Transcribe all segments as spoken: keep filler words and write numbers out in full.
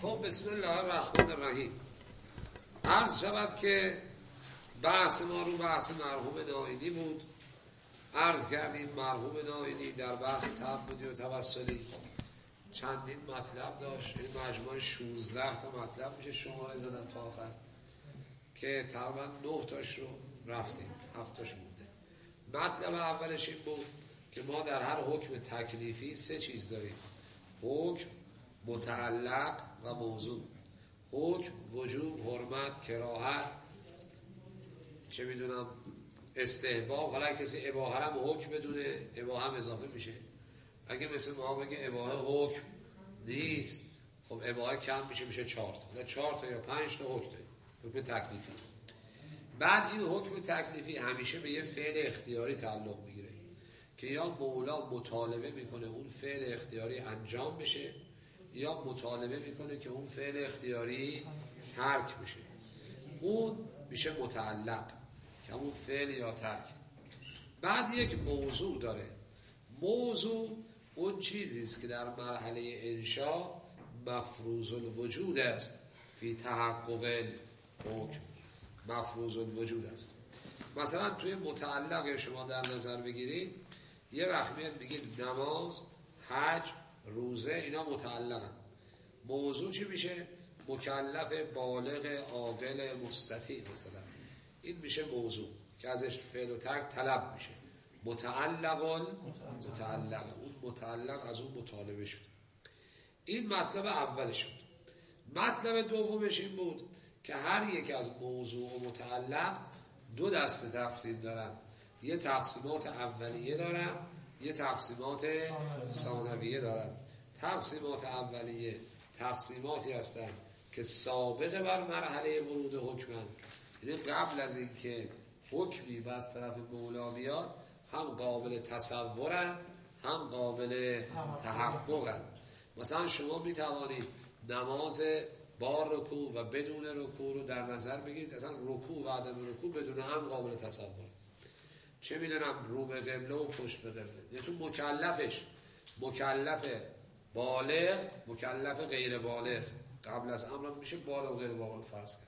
خب بسم الله الرحمن الرحیم. عرض شود که بحث ما رو بحث مرحوم نائینی بود. عرض کردیم مرحوم نائینی در بحث تعبدی و توسلی چندین مطلب داشت. این مجموعه شانزده تا مطلب میشه، شماره زدم تا آخر که تقریبا نه تاش رو رفتیم، هفت تاش مونده. مطلب اولش این بود که ما در هر حکم تکلیفی سه چیز داریم: حکم، متعلق و موضوع. حکم، وجوب، حرمت، کراهت، چه میدونم استحباب. حالا کسی اباحه هم حکم بدونه، اباحه هم اضافه میشه. اگه مثل ما بگه اباحه حکم نیست، خب اباحه کم میشه، میشه چهار تا. حالا چهار تا یا پنج تا حکم داریم، حکم تکلیفی. بعد این حکم تکلیفی همیشه به یه فعل اختیاری تعلق میگیره که یا مولا مطالبه میکنه اون فعل اختیاری انجام بشه، یا مطالبه میکنه که اون فعل اختیاری ترک بشه. اون میشه متعلق که اون فعل یا ترک. بعد یک موضوع داره. موضوع اون چیزی است که در مرحله انشاء مفروض الوجود است، فی تحقق حکم مفروض الوجود است. مثلا توی متعلق شما در نظر بگیرید، یه وقت میاد بگید نماز، حج، روزه، اینا متعلقن. موضوع چی میشه؟ مکلف بالغ عاقل مستطیع مثلا. این میشه موضوع که ازش فعل و ترک طلب میشه. متعلق متعلق اون متعلق از اون مطالبه شد. این مطلب اولش شد. مطلب دومش این بود که هر یک از موضوع و متعلق دو دسته تقسیم دارن. یه تقسیمات اولیه دارن، یه تقسیمات ثانویه دارن. تقسیمات اولیه تقسیماتی هستن که سابقه بر مرحله ورود حکمن، یعنی قبل از این که حکمی به از طرف مولا بیاد هم قابل تصورن هم قابل تحققن. مثلا شما می توانید نماز با رکوع و بدون رکوع رو در نظر بگیرید. اصلا رکوع و عدم رکوع بدون هم قابل تصور. چه میدونم رو به قبله و پشت به قبله، یعنی تو مکلفش مکلف بالغ، مکلف غیر بالغ. قبل از امر میشه بالغ و غیر بالغ فرض کرد.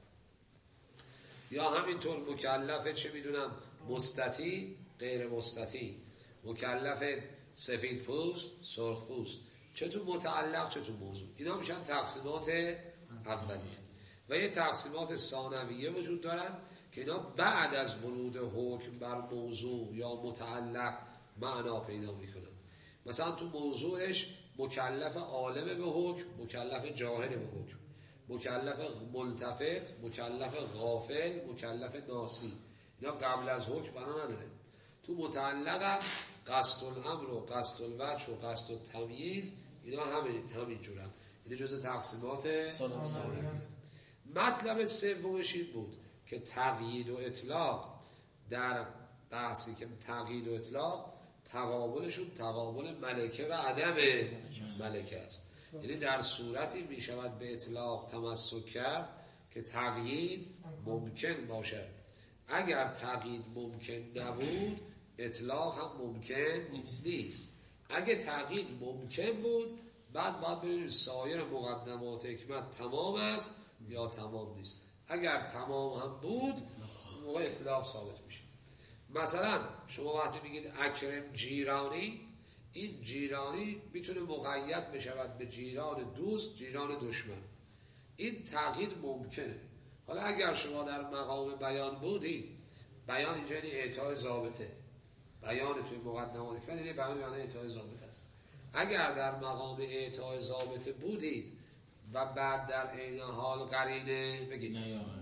یا همینطور مکلف چه میدونم مستطیع، غیر مستطیع، مکلف سفید پوست، سرخ پوست. چه تو متعلق چه تو موضوع. اینا میشن تقسیمات اولیه. و یه تقسیمات ثانویه وجود دارن که اینا بعد از ورود حکم بر موضوع یا متعلق معنا پیدا میکنن. مثلا تو موضوعش مکلف عالم به حکم، مکلف جاهل به حکم، مکلف ملتفت، مکلف غافل، مکلف ناسی. اینا قبل از حکم بنا نداره. تو متعلق قصد الامر و قصد الوجه و قصد التمییز، اینا همین همین جورن. این جزء تقسیمات ثانویه. مطلب سومش این بود که تقیید و اطلاق در بحثی که تقیید و اطلاق تقابلشون تقابل ملکه و عدم ملکه است. یعنی در صورتی می شود به اطلاق تمسک کرد که تقیید ممکن باشد. اگر تقیید ممکن نبود اطلاق هم ممکن نیست. اگه تقیید ممکن بود بعد باید ببینید سایر مقدمات حکمت تمام است یا تمام نیست. اگر تمام هم بود موقع اطلاق ثابت میشه. مثلا شما وقتی میگید اکرم جیرانی، این جیرانی میتونه مقید بشود به جیران دوست، جیران دشمن. این تغییر ممکنه. حالا اگر شما در مقام بیان بودید، بیان اینجا یعنی اعطای ضابطه. بیان توی مقدمات حکمت یعنی بیان بیان اعطای ضابطه است. اگر در مقام اعطای ضابطه بودید و بعد در عین حال قرینه بگید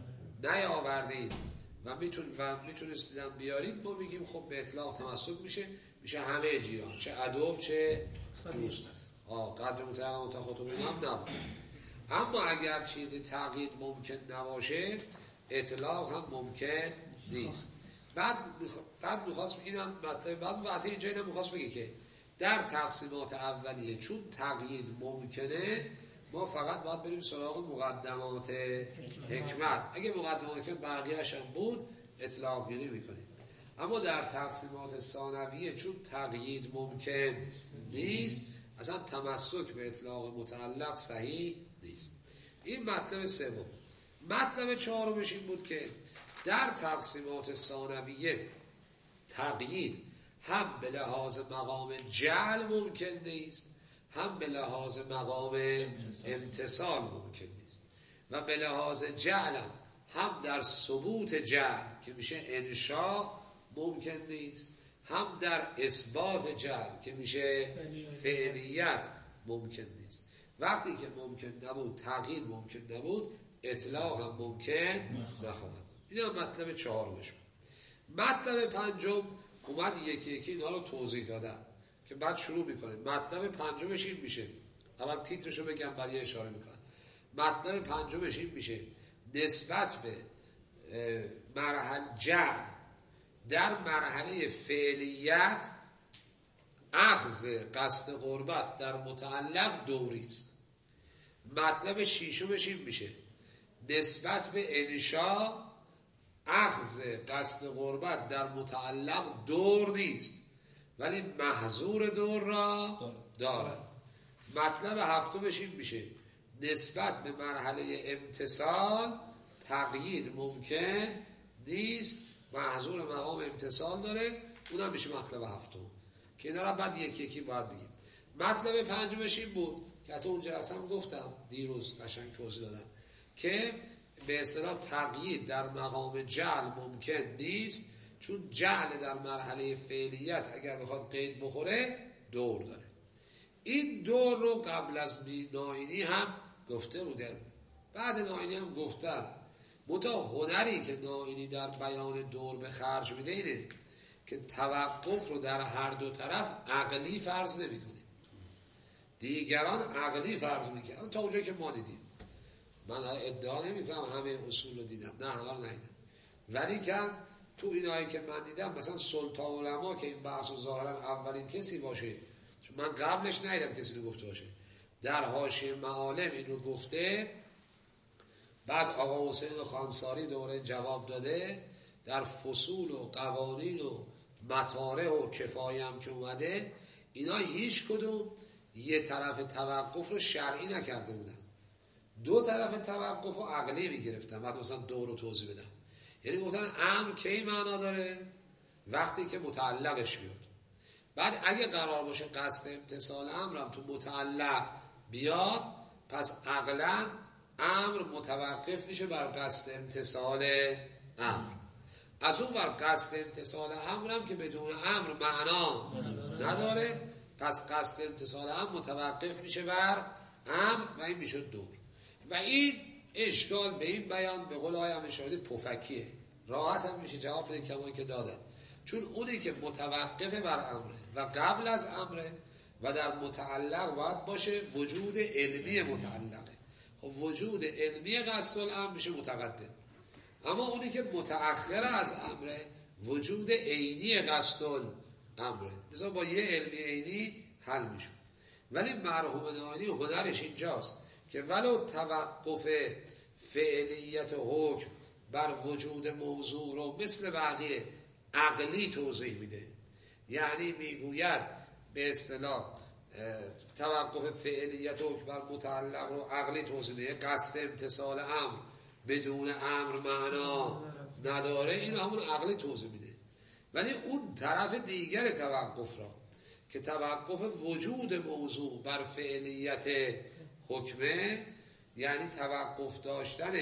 نیاوردید و میتون و میتونستیدم بیارید، ما میگیم خب به اطلاق تمسک میشه، میشه همه جیران، چه عدو چه دوست. آه قدر متعلق متخاطب هم نبود. اما اگر چیزی تقیید ممکن نباشه اطلاق هم ممکن نیست. بعد بعد میخواست اینم مطلب بعد وقتی اینجا اینم میخواست بگه که در تقسیمات اولیه چون تقیید ممکنه ما فقط باید بریم سراغ مقدمات حکمت. اگه مقدمات حکمت بقیه‌اش هم بود اطلاق گیری میکنیم. اما در تقسیمات ثانویه چون تقیید ممکن نیست اصلا تمسک به اطلاق متعلق صحیح نیست. این مطلب سوم. مطلب چهارمش این بود که در تقسیمات ثانویه تقیید هم به لحاظ مقام جعل ممکن نیست، هم به لحاظ مقام امتصال ممکن نیست. و به لحاظ جعل هم, هم در ثبوت جعل که میشه انشاء ممکن نیست، هم در اثبات جعل که میشه فعلیت ممکن نیست. وقتی که ممکن نبود تقیید ممکن نبود، اطلاق هم ممکن نخواهد. این هم مطلب چهارمش بود. مطلب پنجم اومد یکی یکی اینا رو توضیح دادن که بعد شروع میکنه. مطلب پنجمش این میشه، اول تیترشو بگم بعد یه اشاره میکنم. مطلب پنجمش این میشه نسبت به مرحله جعل در مرحله فعلیت اخذ قصد قربت در متعلق دوری است. مطلب ششمش این میشه نسبت به انشاء اخذ قصد قربت در متعلق دور نیست ولی محظور دور را دارد. مطلب هفتمش این میشه نسبت به مرحله امتصال تقیید ممکن نیست، محظور مقام امتصال داره. اونم میشه مطلب هفتم که اینا را بعد یکی یکی باید بگیم. مطلب پنجمش این بود که حتی اونجا اصلا گفتم دیروز قشنگ توضیح دادم که به اصطلاح تقیید در مقام جعل ممکن نیست، چون جعل در مرحله فعلیت اگر بخواد قید بخوره دور داره. این دور رو قبل از ناینی هم گفته بودن، بعد ناینی هم گفتن. متا هنری که ناینی در بیان دور به خرج میده اینه که توقف رو در هر دو طرف عقلی فرض نمی کنه. دیگران عقلی فرض میکنن تا اونجایی که ما دیدیم. من ادعا نمی کنم همه اصول رو دیدم، نه همه رو ندیدم، ولی که تو اینایی که من دیدم مثلا سلطان علما که این بحث رو ظاهرا اولین کسی باشه، چون من قبلش ندیدم کسی رو گفته باشه، در حاشیه معالم این رو گفته. بعد آقا حسین خانساری دوره جواب داده. در فصول و قوانین و مطارح و کفایه هم که اومده، اینا هیچ کدوم یه طرف توقف رو شرعی نکرده بودن، دو طرف توقف رو عقلی میگرفتن. بعد مثلا دور رو توضیح بدن، یعنی گفتن امر کی معنا داره؟ وقتی که متعلقش بیاد. بعد اگه قرار باشه قصد امتصال امر هم تو متعلق بیاد، پس عقلا امر متوقف میشه بر قصد امتصال امر. از اون بر قصد امتصال امر هم که بدون امر معنا نداره، پس قصد امتصال امر متوقف میشه بر امر و این میشه دور. و این اشکال به این بیان به قول آیم اشاره پفکیه، راحت هم میشه جواب بده کما که دادن. چون اونی که متوقف بر امره و قبل از امره و در متعلق باید باشه وجود علمی متعلقه. خب وجود علمی قصد الامر میشه متقدم، اما اونی که متأخر از امره وجود عینی قصد الامره، مثلا با یه علمی عینی حل میشه. ولی مرحوم ناینی هنرش اینجاست که ولو توقف فعلیت حکم بر وجود موضوع رو مثل بقیه عقلی توضیح میده. یعنی میگوید به اصطلاح توقف فعلیت حکم بر متعلق رو عقلی توضیح میده، قصد امتصال امر بدون امر معنا نداره، این همون عقلی توضیح میده. ولی اون طرف دیگر توقف را که توقف وجود موضوع بر فعلیت حکمه، یعنی توقف داشتن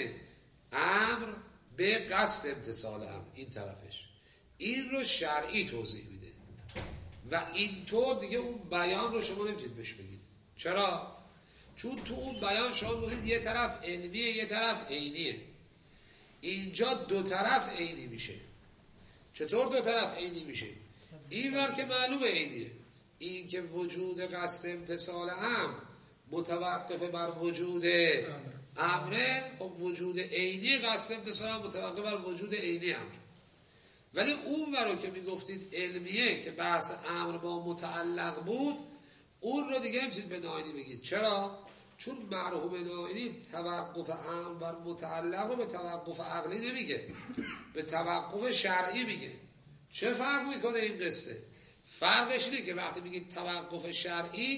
امر به قصد امتصال امر، این طرفش، این رو شرعی توضیح میده. و اینطور دیگه اون بیان رو شما نمیتونید بهش بگید. چرا؟ چون تو اون بیان شما بودید یه طرف علمیه یه طرف عینیه. اینجا دو طرف عینی میشه. چطور دو طرف عینی میشه؟ این ور که معلوم عینیه، این که وجود قصد امتصال امر متوقف بر وجود امره، خب وجود عینی قصد امتصال امر متوقف بر وجود عینی امر. ولی اون ورو که میگفتید علمیه که بحث امر با متعلق بود، اون رو دیگه نمیتونید به ناینی بگید. چرا؟ چون مرحوم ناینی توقف امر بر متعلق رو به توقف عقلی نمیگه، به توقف شرعی میگه. چه فرق میکنه این قصه؟ فرقش اینه که وقتی میگید توقف شرعی،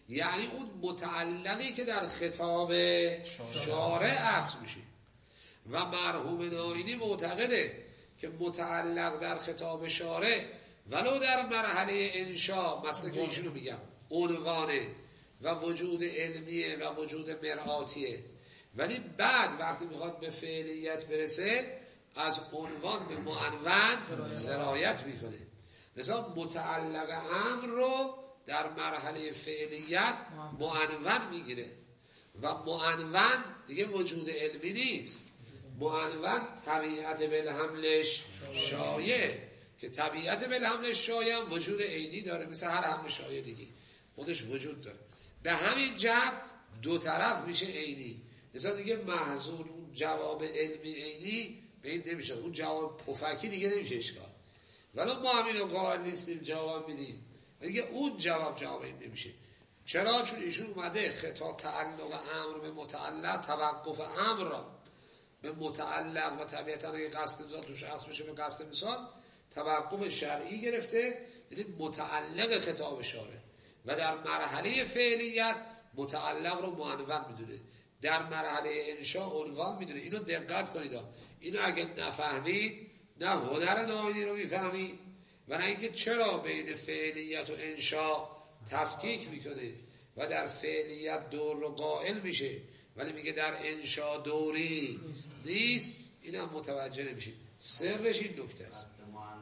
یعنی اون متعلقی که در خطاب شارع اخذ میشه. و مرحوم نائینی معتقده که متعلق در خطاب شارع ولو در مرحله انشا، مثلا که ایشونو میگم عنوانه و وجود علمیه و وجود مرآتیه، ولی بعد وقتی میخواد به فعلیت برسه از عنوان به معنون سرایت میکنه. لذا متعلق امر رو در مرحله فعلیت معنون میگیره و معنون دیگه وجود علمی نیست. معنون طبیعت بالحملش شایع، که طبیعت بالحملش شایع هم وجود عینی داره، مثل هر حمل شایع دیگه خودش وجود داره. به همین جهت دو طرف میشه عینی. مثلا دیگه محظور اون جواب علمی عینی به این نمیشه، اون جواب پفکی دیگه نمیشه اشکال. ولی ما همین رو قائل نیستیم جواب میدیم و دیگه اون جواب جواب این نمیشه. چرا؟ چون ایشون اومده خطاب تعلق امر به متعلق، توقف امر را به متعلق و طبیعتا اگه قصد مثال تو شخص بشه به قصد مثال توقف شرعی گرفته، یعنی متعلق خطاب شارع، و در مرحله فعلیت متعلق رو معنون میدونه، در مرحله انشاء عنوان میدونه. اینو دقت کنید، اینو اگه نفهمید نه هنر نائینی رو میفهمید و نه اینکه چرا بین فعلیت و انشاء تفکیک میکنه و در فعلیت دور رو قائل میشه ولی میگه در انشاء دوری نیست. این هم متوجه نمیشید. سرش این نکته است.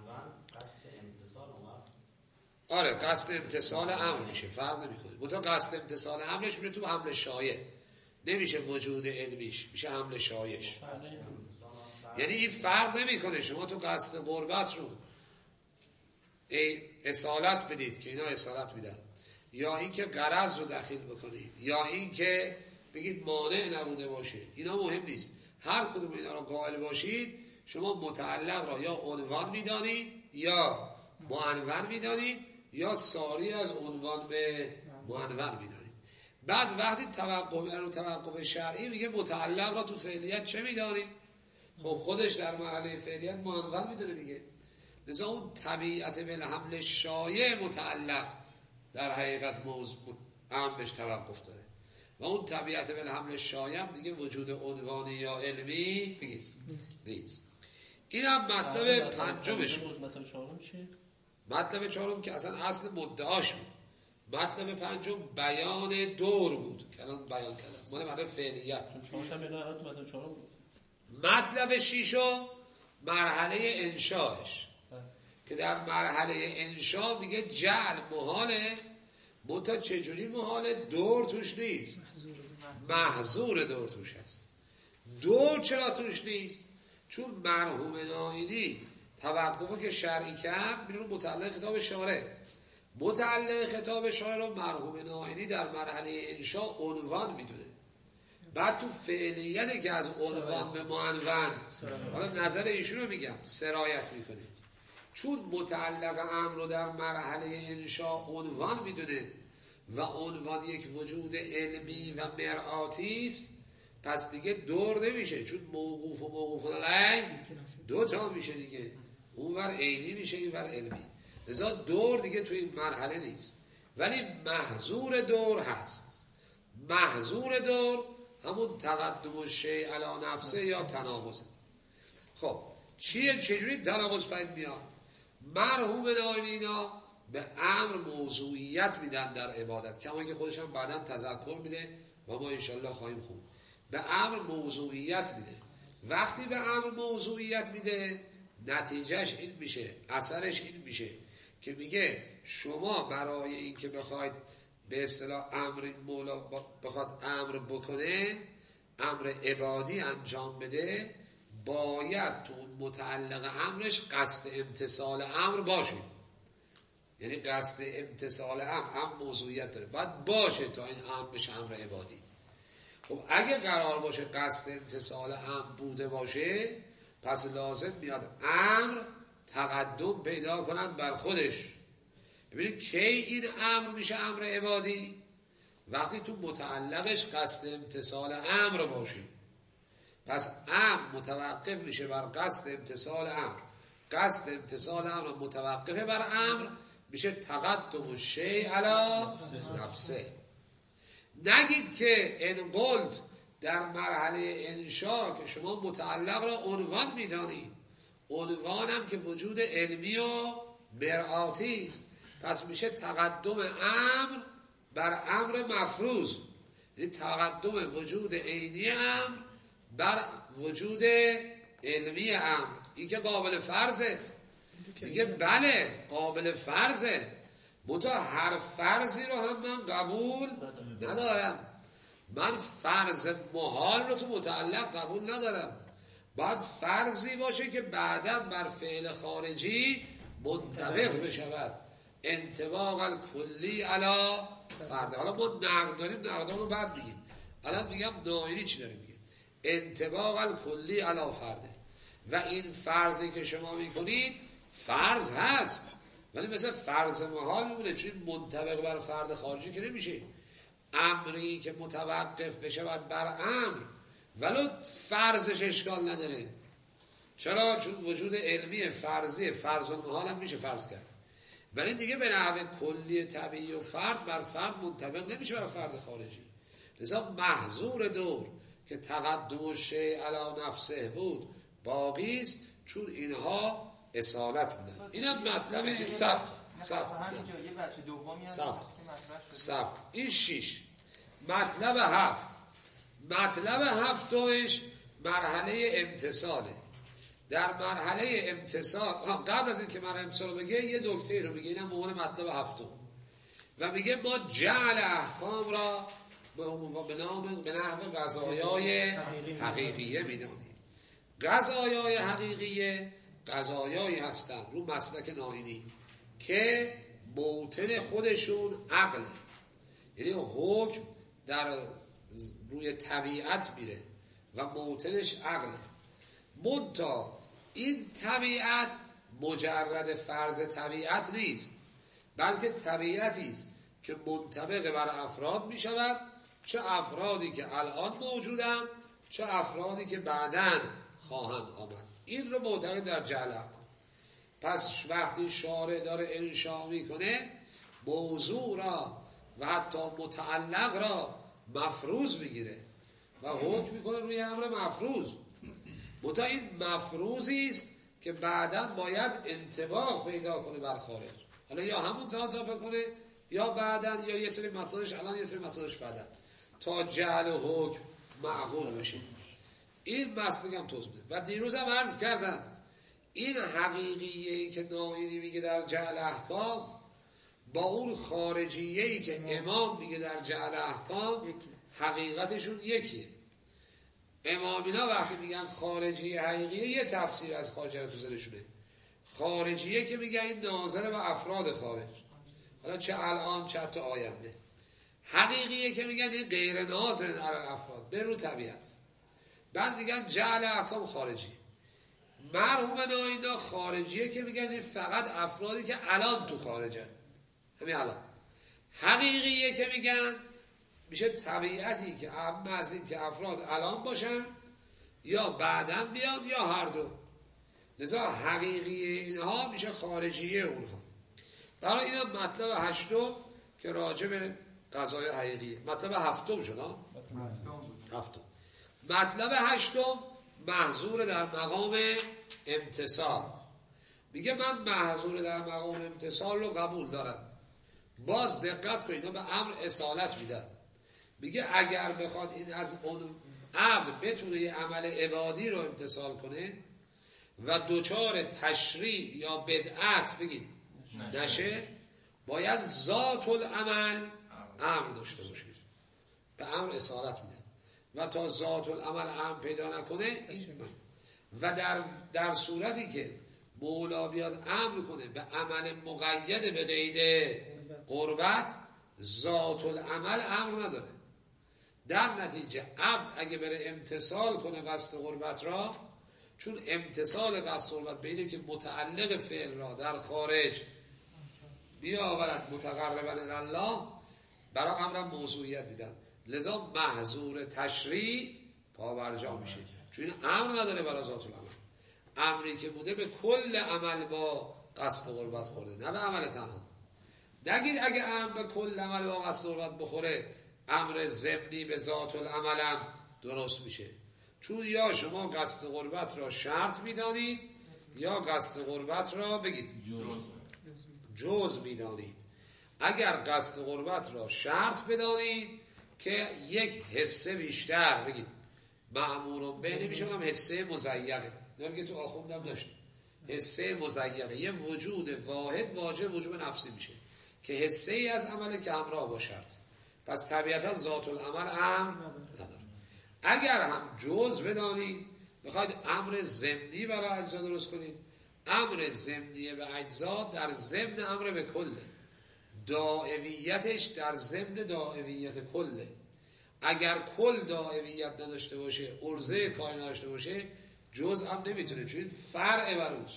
آره قصد امتصال امر میشه، فرق نمیکنه. بودا قصد امتصال امرش میره تو حمل شایع، نمیشه وجود علمیش، میشه حمل شایعش. یعنی این فرق نمیکنه شما تو قصد قربت رو اصالت بدید که اینا اصالت میدن، یا اینکه غرض رو دخیل بکنید، یا اینکه بگید مانع نبوده باشه، اینا مهم نیست. هر کدوم اینا رو قائل باشید شما متعلق را یا عنوان میدانید یا معنون میدانید یا ساری از عنوان به معنون میدانید. بعد وقتی توقف رو توقف شرعی میگه متعلق را تو فعلیت چه میدانید؟ خب خودش در مرحله فعلیت معنون میدونه دیگه. لذا اون طبیعت بالحمل شایع متعلق در حقیقت موضوع هم بهش توقف داره و اون طبیعت بالحمل شایع دیگه وجود عنوانی یا علمی بگید نیست. این هم مطلب پنجمش بود. مطلب چهارم چیه؟ مطلب چهارم که اصلا اصل مدعاش بود. مطلب پنجم بیان دور بود که الان بیان کردم، مال مطلب فعلیت. مطلب چهارم بود. مطلب شیشم مرحله انشاءش که در مرحله انشاء میگه جعل محاله، منتها چجوری محاله؟ دور توش نیست، محظور دور توش هست. دور چرا توش نیست؟ چون مرحوم نائینی توقفو که شرعی کرد میره متعلق خطاب شارع، متعلق خطاب شارع رو مرحوم نائینی در مرحله انشاء عنوان میدونه. بعد تو فعلیت که از عنوان به معنون، حالا نظر ایشون رو میگم، سرایت میکنه. چون متعلق امر رو در مرحله انشاء عنوان میدونه و عنوان یک وجود علمی و مرآتی است، پس دیگه دور نمیشه، چون موقوف و موقوف علیه دو تا میشه دیگه، اون ور عینی میشه این ور علمی. لذا دور دیگه توی این مرحله نیست، ولی محظور دور هست. محظور دور همون تقدم الشیء علی نفسه یا تناقض. خب چیه؟ چجوری تناقض پید میاد؟ مرحوم نائینینا به امر موضوعیت میدن در عبادت، کما که خودشان بعداً تذکر میده و ما انشالله خواهیم خون. به امر موضوعیت میده. وقتی به امر موضوعیت میده نتیجهش این میشه، اثرش این میشه که میگه شما برای این که بخواید به اصطلاح امر مولا بخواد امر بکنه، امر عبادی انجام بده، باید تو متعلق امرش قصد امتصال امر باشه. یعنی قصد امتصال امر هم موضوعیت داره، باید باشه تا این امر بشه امر عبادی. خب اگه قرار باشه قصد امتصال امر بوده باشه، پس لازم میاد امر تقدم پیدا کنند بر خودش. ببینید کی این امر میشه امر عبادی؟ وقتی تو متعلقش قصد امتصال امر باشه. پس امر متوقف میشه بر قصد امتصال امر، قصد امتصال امر متوقفه بر امر، میشه تقدم الشیء علی نفسه. نگید که ان قلت در مرحله انشا که شما متعلق را عنوان میدانید، عنوان هم که وجود علمی و مرآتی است، پس میشه تقدم امر بر امر مفروض، یعنی تقدم وجود عینی امر بر وجود علمی امر. این که قابل فرضه، میگه بله قابل فرضه، منتها هر فرضی رو هم من قبول ندارم. من فرض محال رو تو متعلق قبول ندارم، باید فرضی باشه که بعدا بر فعل خارجی منطبق بشود، انطباق الکلی علی فرد. حالا ما نقد داریم، نقدان رو بعد میگیم. الان میگم ناینی چی داره میگه؟ انطباق الکلی علی فرده. و این فرضی که شما میکنید فرض هست، ولی مثل فرض محال میمونه، چون منطبق بر فرد خارجی که نمیشه. امری که متوقف بشه بر امر ولو فرضش اشکال نداره. چرا؟ چون وجود علمی فرضی فرض و محال هم میشه فرض کرد، ولی دیگه به نحو کلی طبیعی و فرد بر فرد منطبق نمیشه بر فرد خارجی. لذا محظور دور که تقدم شیء علی نفسه بود باقی است، چون اینها اصالت بودن. اینم مطلب سب سب یه بچه دومی هست سب که سب این شیش. مطلب هفت، مطلب هفتمش مرحله امتصاله. در مرحله امتصال قبل از اینکه مرحله امتصال بگه یه نکته رو میگه، اینم به عنوان مطلب هفتم، و میگه ما جعل احکام را به نام به نحو قضایای حقیقیه میدانیم. قضایای حقیقیه قضایایی هستند رو مسلک ناینی که موطن خودشون عقله، یعنی حکم در روی طبیعت میره و موطنش عقله. منتها این طبیعت مجرد فرض طبیعت نیست، بلکه طبیعتی است که منطبق بر افراد می شود، چه افرادی که الان موجودن چه افرادی که بعداً خواهند آمد. این رو معتقد در جعل احکام. پس وقتی شارع داره انشاء میکنه موضوع را و حتی متعلق را مفروض میگیره و حکم میکنه روی امر مفروض. منتها این مفروضی است که بعداً باید انطباق پیدا کنه بر خارج. حالا یا همون زمان تا بکنه یا بعداً، یا یه سری مسائلش الان یه سری مسائلش بعداً، تا جعل و حکم معقول بشه. این مسئله هم توضیح میده. و دیروز هم عرض کردم این حقیقیه‌ای که ناینی میگه در جعل احکام با اون خارجیه‌ای که امام میگه در جعل احکام حقیقتشون یکیه. امامینا وقتی میگن خارجی حقیقیه یه تفسیر از خارجی تو ذهنشونه. خارجیه که میگن این ناظر به افراد خارج، حالا چه الان چه تا آینده. حقیقیه که میگن این غیر ناظر در افراد به رو طبیعت. بعد میگن جعل احکام خارجی. مرحوم ناینا خارجیه که میگن این فقط افرادی که الان تو خارجن، همین الان. حقیقیه که میگن میشه طبیعتی که اما از این که افراد الان باشن یا بعداً بیاد یا هر دو. لذا حقیقی اینها میشه خارجیه اونها. برای اینا مطلب هشتم که راجع به قضای حقیقیه. مطلب هفتم شد ها؟ هفتم. مطلب هشتم محظور در مقام امتصال. میگه من محظور در مقام امتصال رو قبول دارم. باز دقت کنید، به امر اصالت میدن. میگه اگر بخواد این از اون عبد بتونه یه عمل عبادی رو امتصال کنه و دوچار تشریع یا بدعت بگید نشه، باید ذات العمل امر داشته باشه. به امر اصالت میدن و تا ذات العمل امر پیدا نکنه این. و در در صورتی که مولا بیاد امر کنه به عمل مقید به قید قربت، ذات العمل امر نداره. در نتیجه عبد اگه بره امتصال کنه قصد قربت را، چون امتصال قصد قربت بینه که متعلق فعل را در خارج بیاورد متقربا الله، برای امرم موضوعیت دیدن. لذا محظور تشریع پابرجا میشه، چون این امر نداره برای ذات العمل. امری که بوده به کل عمل با قصد قربت خورده، نه به عمل تنها. نگید اگه امر به کل عمل با قصد قربت بخوره امر ضمنی به ذات العملم درست میشه. چون یا شما قصد قربت را شرط میدانید یا قصد قربت را بگید جز میدانید. اگر قصد قربت را شرط بدانید که یک حصه بیشتر بگید معمول به نمیشه، هم حصه مزینه نمیگه تو آخوندم داشت حصه مزینه یه وجود واحد واجب وجوب نفسی میشه که حصه ای از عمله که همراه با شرط، پس طبیعتا ذات العمل هم نداره. اگر هم جز بدانید بخواید امر ضمنی برای اجزا درست کنید، امر ضمنی به اجزا در ضمن امر به کله، دائمیتش در ضمن دائمیت کله. اگر کل دائمیت نداشته باشه، عرضه کاری نداشته باشه، جز هم نمیتونه، چون فرع بر اوست.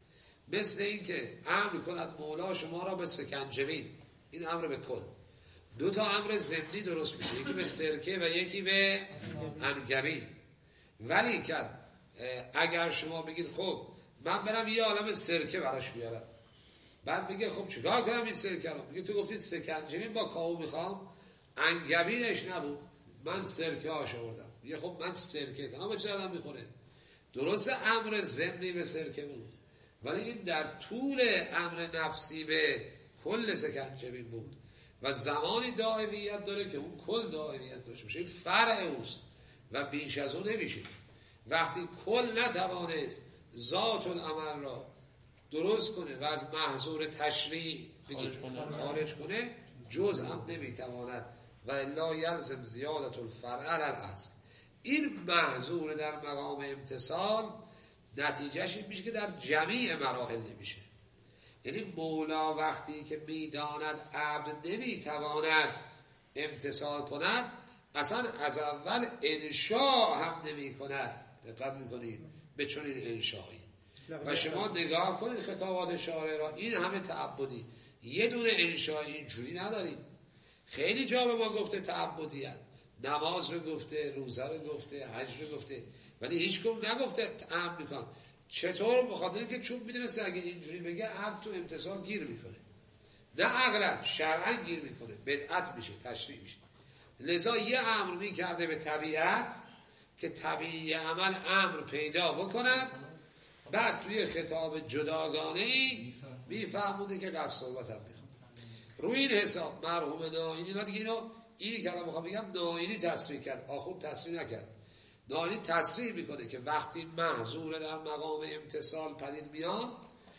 مثل این که امر کند مولا شما را به سکنجبین، این امر به کل. دو تا امر ضمنی درست میشه، یکی به سرکه و یکی به انگبین. ولی که اگر شما بگید خب من برم یه عالم سرکه براش بیارم، بعد میگه خب چیکار کنم این سرکه رو؟ میگه تو گفتید سکنجبین با کاهو میخوام، انگبینش نبود، من سرکه هاش آوردم. میگه خب من سرکه تنها چه آدم میخوره؟ درست امر ضمنی به سرکه بود، ولی این در طول امر نفسی به کل سکنجبین بود و زمانی دائمیت داره که اون کل دائمیت داشته باشه، فرع اوست و بیش از اون نمیشه. وقتی کل نتوانست ذات العمل را درست کنه و از محظور تشریع خارج کنه، جز هم نمیتواند و الا یلزم زیادت الفرع علی الاصل. این محظور در مقام امتصال نتیجهش این میشه که در جمیع مراحل نمیشه. یعنی مولا وقتی که میداند عبد نمیتواند امتصال کند، اصلا از اول انشاء هم نمی کند. دقت میکنید به چنین انشایی. و شما نگاه کنید خطابات شارع را، این همه تعبدی، یه دونه انشایی اینجوری نداریم. خیلی جا به ما گفته تعبدیت، نماز رو گفته، روزه رو گفته، حج رو گفته، ولی هیچ کم نگفته تعبد میکن. چطور؟ بخاطر که چون میدونسته اگه اینجوری بگه عبد تو امتصال گیر میکنه، نه عقلا شرعا گیر میکنه، بدعت میشه، تشریع میشه. لذا یه امر میکرده به طبیعت که طبیعی عمل امر پیدا بکند، بعد توی خطاب جداگانه ای میفهموده که قصد صحبت هم میخواد. روی این حساب مرحوم ناینی، اینا دیگه اینو اینی که الان میخوام بگم ناینی تصریح کرد، آخوند تصریح نکرد. ناینی تصریح میکنه که وقتی محظور در مقام امتصال پدید میاد،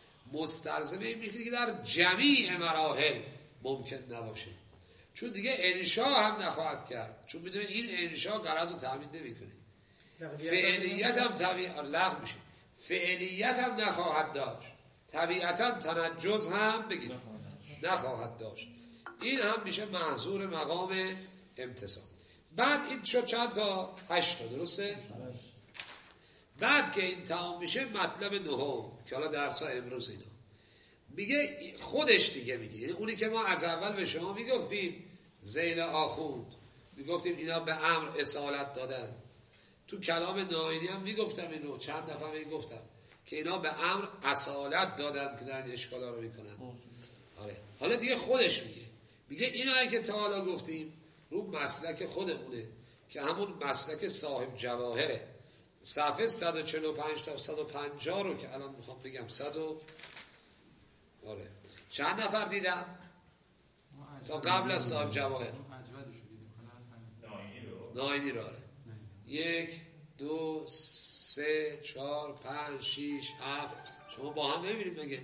مستلزم این میشه که در جمیع مراحل ممکن نباشه، چون دیگه انشاء هم نخواهد کرد، چون میدونه این انشاء غرض رو تامین نمیکنه. فعلیت هم طبیعت لغو میشه، فعلیت هم نخواهد داشت، طبیعتا تنجز هم بگید نخواهد داشت. این هم میشه محظور مقام امتصال. بعد این شد چند تا؟ هشت تا، درسته؟ بعد که این تمام میشه مطلب نهم که حالا درس ها امروز اینا میگه خودش دیگه میگه، یعنی اونی که ما از اول به شما میگفتیم ذیل آخوند، میگفتیم اینا به امر اصالت دادن. تو کلام ناینی هم میگفتم این رو، چند دفعه میگفتم که اینا به امر اصالت دادن که در این اشکالا رو میکنن. آره. حالا دیگه خودش میگه، میگه اینایی که تا حالا گفتیم رو مسلک خودمونه که همون مسلک صاحب جواهره. صفحه صد و چهل و پنج تا صد و پنجاه رو که الان میخوام بگم صد و آره چند نفر دیدن تا قبل از صاحب جواهر؟ ناینی رو. آره. یک دو سه چهار پنج شیش هفت، شما با هم نمیبینید مگه؟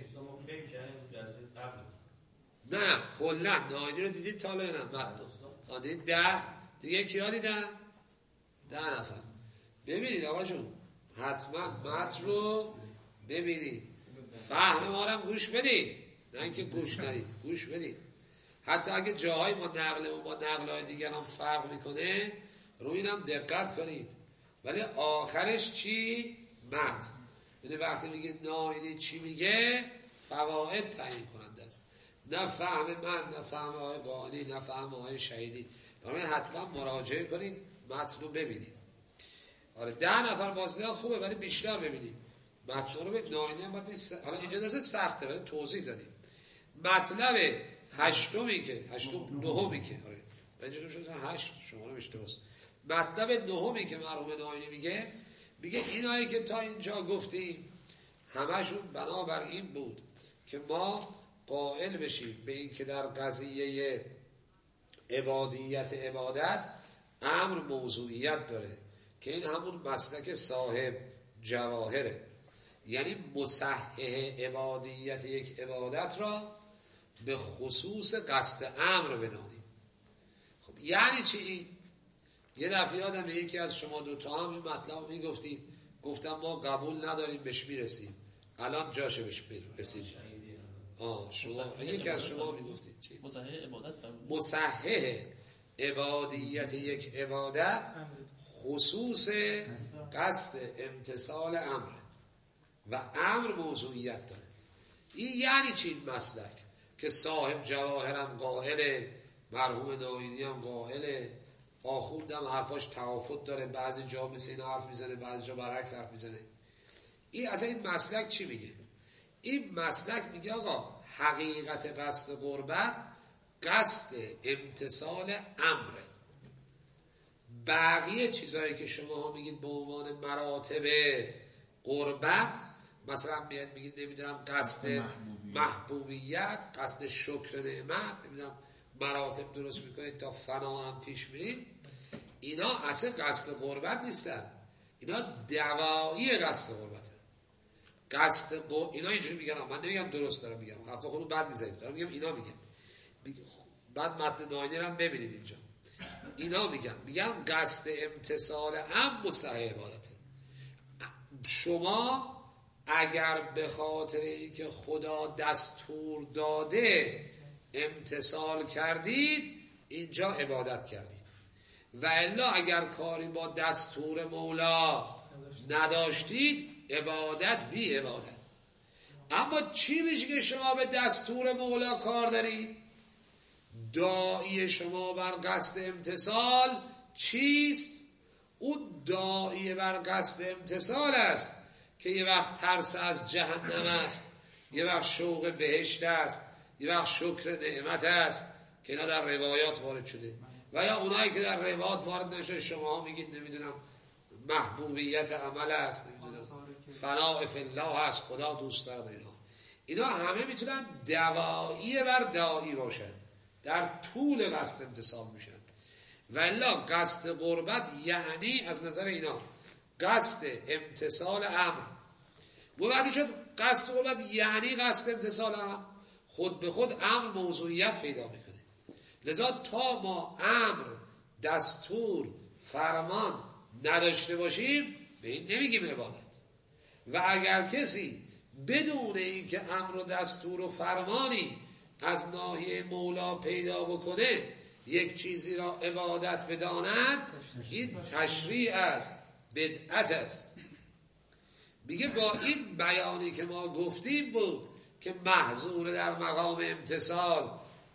نه نه کلا ناینی رو دیدید تا حالا؟ نه متن دیدید ده دیگه کیا دیدن؟ ده نفر. ببینید آقا جون، حتما متن رو ببینید، فهم ما رو گوش بدید، نه اینکه گوش ندید، گوش بدید. حتی اگه جاهای ما نقل و ما نقل های دیگر هم فرق میکنه، روی اینم دقت کنید. ولی آخرش چی؟ متن. یعنی وقتی میگه ناینی چی میگه، فواید تعیین کننده است، نه فهم من، نه فهم آقای قانی، نه فهم آقای شهیدی. برای حتما مراجعه کنید، متن رو ببینید. آره ده نفر بازدید خوبه، ولی بیشتر ببینید متن رو. به ناینی هم باید س... حالا اینجا درسته سخته، ولی توضیح دادیم. مطلب هشتمی که هشتم نهمی که آره پنج شد هشت، شما رو اشتباس. مطلب نهمی که مرحوم ناینی میگه میگه اینایی که تا اینجا گفتیم همشون بنابر این بود که ما قائل بشیم به این که در قضیه عبادیت عبادت امر موضوعیت داره که این همون مسلک صاحب جواهره، یعنی مصحح عبادیت یک عبادت را به خصوص قصد امر بدانیم. خب یعنی چی؟ یه دفعه یادم یکی از شما دوتا هم این مطلب میگفتید، گفتم ما قبول نداریم بهش میرسیم، الان جاشه بهش رسیدیم. آه شما یکی از شما میگفتید چی؟ مصحح عبادت مصحح عبادیت یک عبادت خصوص قصد امتثال امر و امر موضوعیت داره. این یعنی چی این مسلک که صاحب جواهرم قائله، مرحوم ناینی هم قائله، آخوندم حرفاش توافت داره، بعضی جا مثل این حرف میزنه، بعضی جا برعکس حرف میزنه. این اصلا این مسلک چی میگه؟ این مسلک میگه آقا حقیقت قصد قربت قصد امتثال امره. بقیه چیزایی که شما میگید به عنوان مراتب قربت، مثلا میاد میگید نمیدونم قصد محبوبیت، قصد شکر نعمت، نمیدونم مراتب درست میکنید تا فنا هم پیش میرید، اینا اصلا قصد قربت نیستن، اینا دوایی قصد قربت. قصد قربت اینا اینجوری میگن، من نمیگم درست دارم میگم، حرف خودم بد میزنید، دارم میگم اینا میگن. بعد متن ناینی هم ببینید اینجا، اینا میگن میگن قصد امتثال هم مصحح عبادته. شما اگر به خاطر اینکه خدا دستور داده امتثال کردید، اینجا عبادت کردید، و الا اگر کاری با دستور مولا نداشتید، عبادت بی عبادت. اما چی میشه که شما به دستور مولا کار دارید؟ داعی شما بر قصد امتثال چیست؟ اون داعی بر قصد امتثال است که یه وقت ترس از جهنم است، یه وقت شوق بهشت است، یه وقت شکر نعمت است که اینا در روایات وارد شده، و یا اونایی که در روایات وارد نشده شما میگید نمیدونم محبوبیت عمل است، نمیدونم فناء فی الله است، خدا دوست دارد. اینا اینا همه میتونن دوایی بر داعی باشن، در طول قصد امتثال میشن. و الا قصد قربت یعنی از نظر اینا قصد امتثال امر. وقتی شد قصد قربت یعنی قصد امتثال امر، خود به خود امر موضوعیت پیدا میکنه. لذا تا ما امر، دستور، فرمان نداشته باشیم به این نمیگیم عبادت. و اگر کسی بدون اینکه امر و دستور و فرمانی از ناحیه مولا پیدا بکنه یک چیزی را عبادت بداند، این تشریع است، بدعت است. میگه با این بیانی که ما گفتیم بود که محظور در مقام امتثال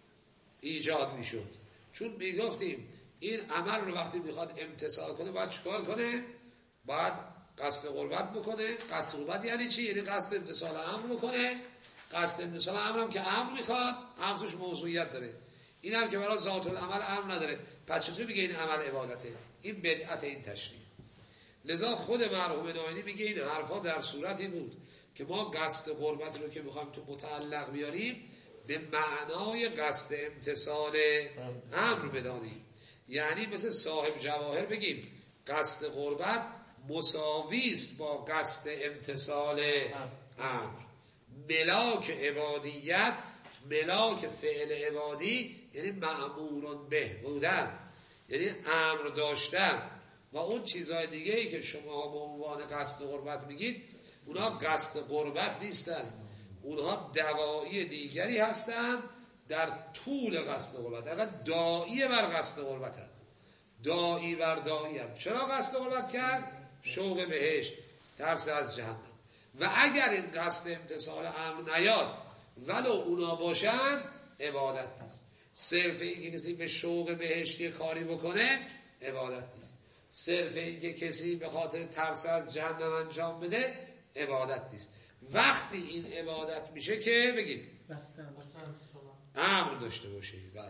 ایجاد میشد، چون میگفتیم این عمل رو وقتی میخواد امتثال کنه باید چیکار کنه؟ باید قصد قربت بکنه. قصد قربت یعنی چی؟ یعنی قصد امتثال امر بکنه. قصد امتثال امر هم که امر میخواد، امر توش موضوعیت داره، این هم که برای ذات العمل امر نداره، پس چطور میگه این عمل عبادته؟ این بدعت، این تشریع. لذا خود مرحوم ناینی میگه این حرفا در صورتی بود که ما قصد قربت رو که میخوایم تو متعلق بیاریم به معنای قصد امتثال امر بدانیم. یعنی مثل صاحب جواهر بگیم قصد قربت مساویست با قصد امتثال امر. ملاک عبادیت، ملاک فعل عبادی یعنی مأمورون به بودن، یعنی امر داشتن. و اون چیزهای دیگه ای که شما به عنوان قصد قربت میگید اونها قصد قربت نیستن، اونها دوایی دیگری هستن در طول قصد قربت. اگر داعی بر قصد قربت هست، داعی بر داعی هست. چرا قصد قربت کرد؟ شوق بهشت، ترس از جهنم. و اگر این قصد امتثال امر نیاد ولو اونا باشن، عبادت نیست. صرف این که کسی به شوق بهشتی کاری بکنه عبادت نیست. صرف این که کسی به خاطر ترس از جهنم انجام بده عبادت نیست. وقتی این عبادت میشه که بگید امر داشته باشه. بله،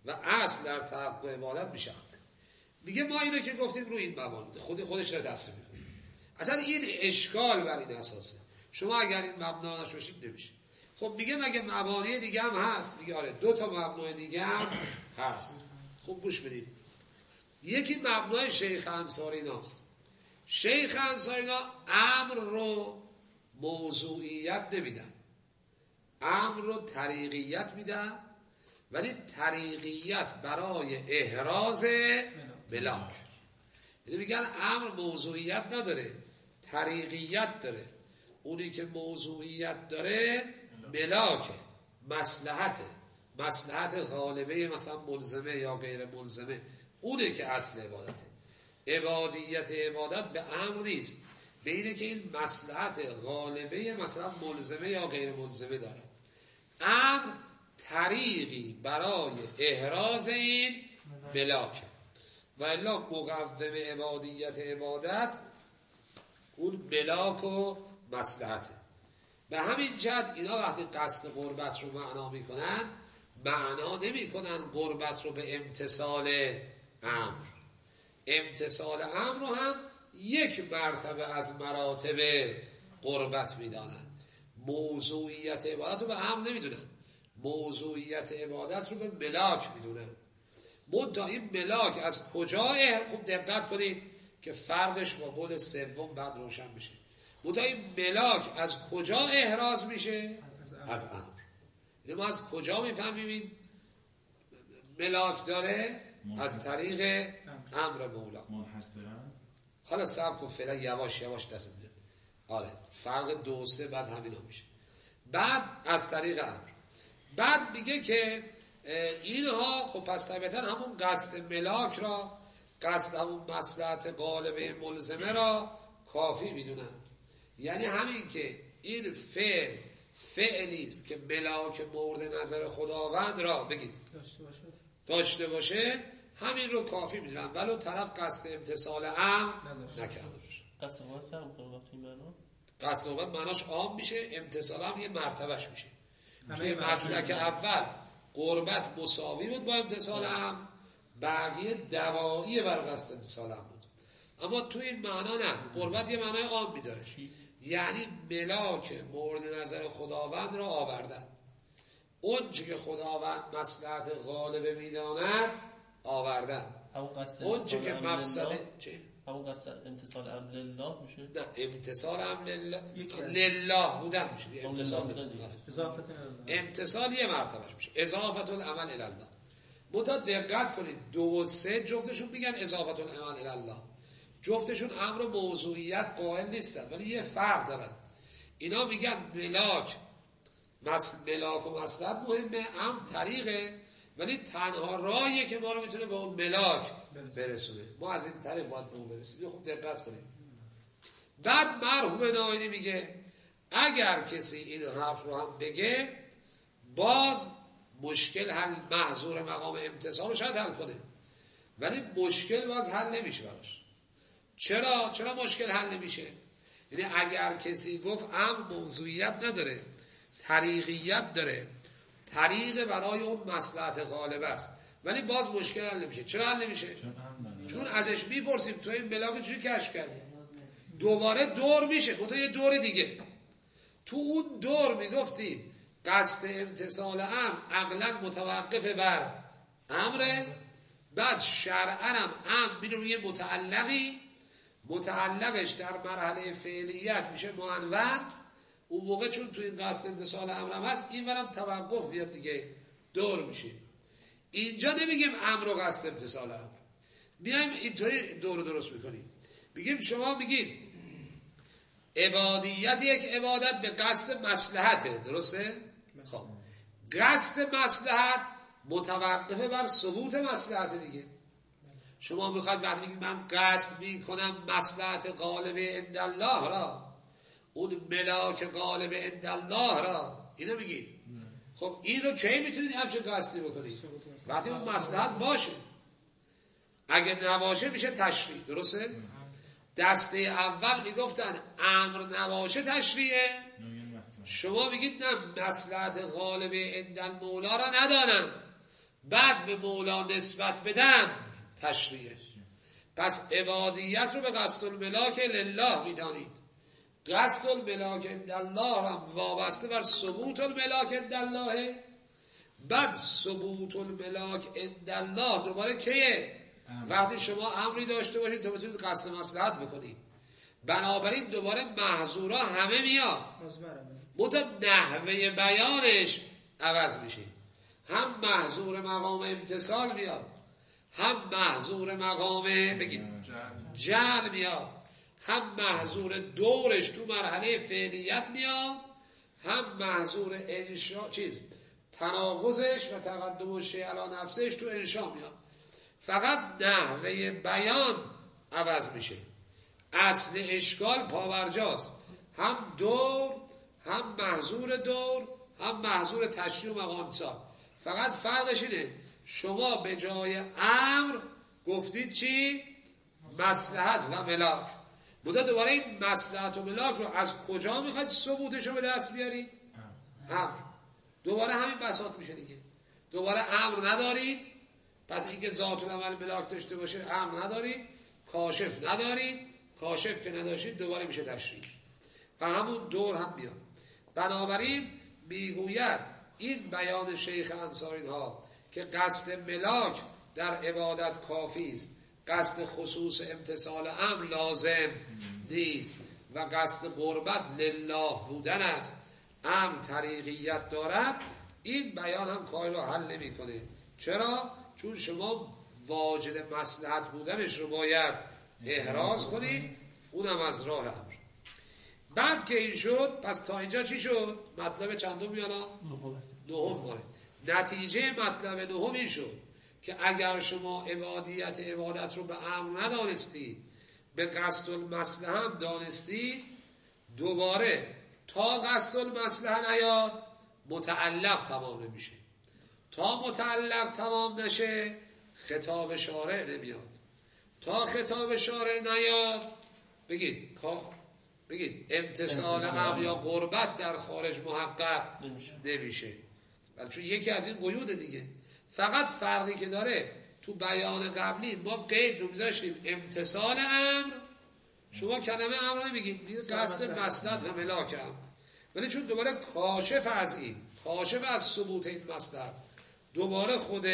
و اصل در تحقق عبادت میشه. میگه ما اینو که گفتیم رو این مبانی خودی خودش را تصریح میکنه. اصلا این اشکال بر این اساسه. شما اگر این مبنا داشته باشید نمیشه. خب میگه مگه مبانی دیگه هم هست؟ میگه آره دو تا مبنای دیگه هم هست. خوب گوش بدید. یکی مبنای شیخ انصاری‌ناست. شیخ انصاری‌نا امر رو موضوعیت نمیدن، امر رو طریقیت میدن، ولی طریقیت برای احراز ملاک. یعنی میگن امر موضوعیت نداره، طریقیت داره. اونی که موضوعیت داره ملاکه، مصلحته، مصلحت غالبه مثلا ملزمه یا غیر ملزمه، اونه که اصل عبادته. عبادیت عبادت به امر نیست، به اینه که این مصلحت غالبه مثلا ملزمه یا غیر ملزمه داره. امر طریقی برای احراز این ملاکه و الا مقوم عبادیت عبادت اون ملاک و مصلحته. به همین جهت اینا وقتی قصد قربت رو معنا میکنن، معنا نمیکنن قربت رو به امتثال امر. امتثال امر رو هم یک مرتبه از مراتب قربت میدانن. موضوعیت عبادت رو به امر نمیدونن، موضوعیت عبادت رو به ملاک میدونن. منتها این ملاک از کجا احر... خوب دقت کنید که فرقش با قول سوم بعد روشن میشه. منتها این ملاک از کجا احراز میشه؟ از امر. یعنی ما از کجا میفهمیم ملاک داره؟ از طریق امر مولا. حالا صبر کن فعلا یواش یواش دست میده. آره فرق دو سه بعد همینا میشه. بعد از طریق امر. بعد میگه که اینها خب پس طبیعتا همون قصد ملاک را، قصد همون مصلحت غالبه ملزمه را کافی میدونن. یعنی همین که این فعل فعلی است که ملاک مورد نظر خداوند را بگید داشته باشه, داشته باشه همین رو کافی میدونن، ولو طرف قصد امتثال امر نکرده باشه. قصد قربت هم کنه وقتی معنا قصد قربت معناش عام میشه، امتثال هم یه مرتبهش میشه. توی مسلک اول قربت مساوی بود با امتثال امر، بقیه دوایی بر قصد امتثال امر بود. اما توی این معنا نه، قربت یه معنای عام میداره، یعنی ملاک مورد نظر خداوند را آوردن. اون چی که خداوند مصلحت غالبه میداند آوردن. اون چی که مفسده چی؟ همون قصد امتثال امر لله میشه؟ نه امتثال امر لله لله بودن میشه. امتثال امتثال یه مرتبهش میشه اضافت العمل الی الله. متا دقت کنید دو و سه جفتشون میگن اضافت العمل الی الله، جفتشون امر موضوعیت قائل نیستن ولی یه فرق دارن. اینا میگن ملاک مس... ملاک و مصلحت مهمه، امر طریقه، ولی تنها راهیه که ما رو میتونه به اون ملاک برسونه. ما از این طریق باید به اون برسیم. خوب دقت کنید. بعد مرحوم ناینی میگه اگر کسی این حرف رو هم بگه باز مشکل حل محظور مقام امتثال رو شاید حل کنه، ولی مشکل باز حل نمیشه براش. چرا؟ چرا مشکل حل نمیشه؟ یعنی اگر کسی گفت امر موضوعیت نداره، طریقیت داره، طریق برای اون مصلحت غالب است، ولی باز مشکل حل نمیشه. چرا حل نمیشه؟ چون ازش میپرسیم تو این ملاک چجوری کشف کردی؟ دوباره دور میشه، گفت یه دور دیگه. تو اون دور میگفتیم قصد امتثال امر عقلا متوقف بر امره، بعد شرعا هم امر میره یه متعلقی، متعلقش در مرحله فعلیت میشه معنون. اون موقع چون تو این قصد امتثال امر هم هست این ورم توقف بیاد دیگه، دور میشه. اینجا نمیگیم امر و قصد امتثال امر، میایم اینطوری دور درست میکنیم. میگیم شما میگید عبادیت یک عبادت به قصد مصلحته، درسته؟ خب قصد مصلحت متوقفه بر ثبوت مصلحت دیگه. شما میخواید وقتی میگید من قصد میکنم مصلحت غالب عند الله را، اون ملاک غالب عند الله را، اینو میگید. خب این رو کی میتونید همچه قصدی بکنید؟ وقتی اون مصلحت باشه. اگه نباشه میشه تشریع، درسته؟ دسته اول میگفتن امر نباشه تشریعه، شما میگید نه مصلحت غالب عند المولا را ندانم، بعد به مولا نسبت بدن تشریعه. پس عبادیت رو به قصد الملاک لله میدانید. قصد الملاک عندالله هم وابسته بر ثبوت الملاک عندالله. بعد ثبوت الملاک عندالله دوباره کیه؟ وقتی شما امری داشته باشید تا بتونید قصد مصلحت بکنید. بنابراین دوباره محظورا همه میاد، متى نحوه بیانش عوض میشه. هم محظور مقام امتصال میاد، هم محظور مقام بگید جعل میاد، هم محظور دورش تو مرحله فعلیت میاد، هم محظور انشاء چیز تناقضش و تقدم شیء علی نفسش تو انشاء میاد. فقط نحوه بیان عوض میشه. اصل اشکال پاورجاست، هم دور، هم محظور دور، هم محظور تشریع و مقام امتصال. فقط فرقش اینه شما به جای امر گفتید چی؟ مصلحت و ملاک. بوده دوباره این مصلحت و ملاک رو از کجا میخواید ثبوتش رو به دست بیارید؟ امر. دوباره همین بساط میشه دیگه. دوباره امر ندارید، پس اینکه ذات العمل ملاک داشته باشه امر ندارید، کاشف ندارید، کاشف که نداشتید دوباره میشه تشریع و همون دور هم میاد. بنابراین میگوید این بیان شیخ انصاری ها که قصد ملاک در عبادت کافی است، قصد خصوص امتصال امر لازم نیست و قصد قربت لله بودن است، امر طریقیت دارد. این بیان هم کاری رو حل نمی کنه. چرا؟ چون شما واجد مصلحت بودنش رو باید احراز کنید، اونم از راه امر. بعد که این شد، پس تا اینجا چی شد؟ مطلب چندم میانا؟ نهم ماره. نتیجه مطلب نهم این شد که اگر شما عبادیت عبادت رو به امر ندانستید، به قصد المصلحه هم دانستید، دوباره تا قصد المصلحه نیاد متعلق تمام نمیشه. تا متعلق تمام نشه خطاب شارع نمیاد. تا خطاب شارع نیاد بگید بگید امتصال امر یا قربت در خارج محقق نمیشه, نمیشه. ولی چون یکی از این قیود دیگه. فقط فرقی که داره تو بیان قبلی ما قید رو میذاشتیم امتصال امر، شما کلمه امر نمیگید، میگید قصد مصلحت و ملاک امر. ولی چون دوباره کاشف از این، کاشف از ثبوت این مصلحت دوباره خود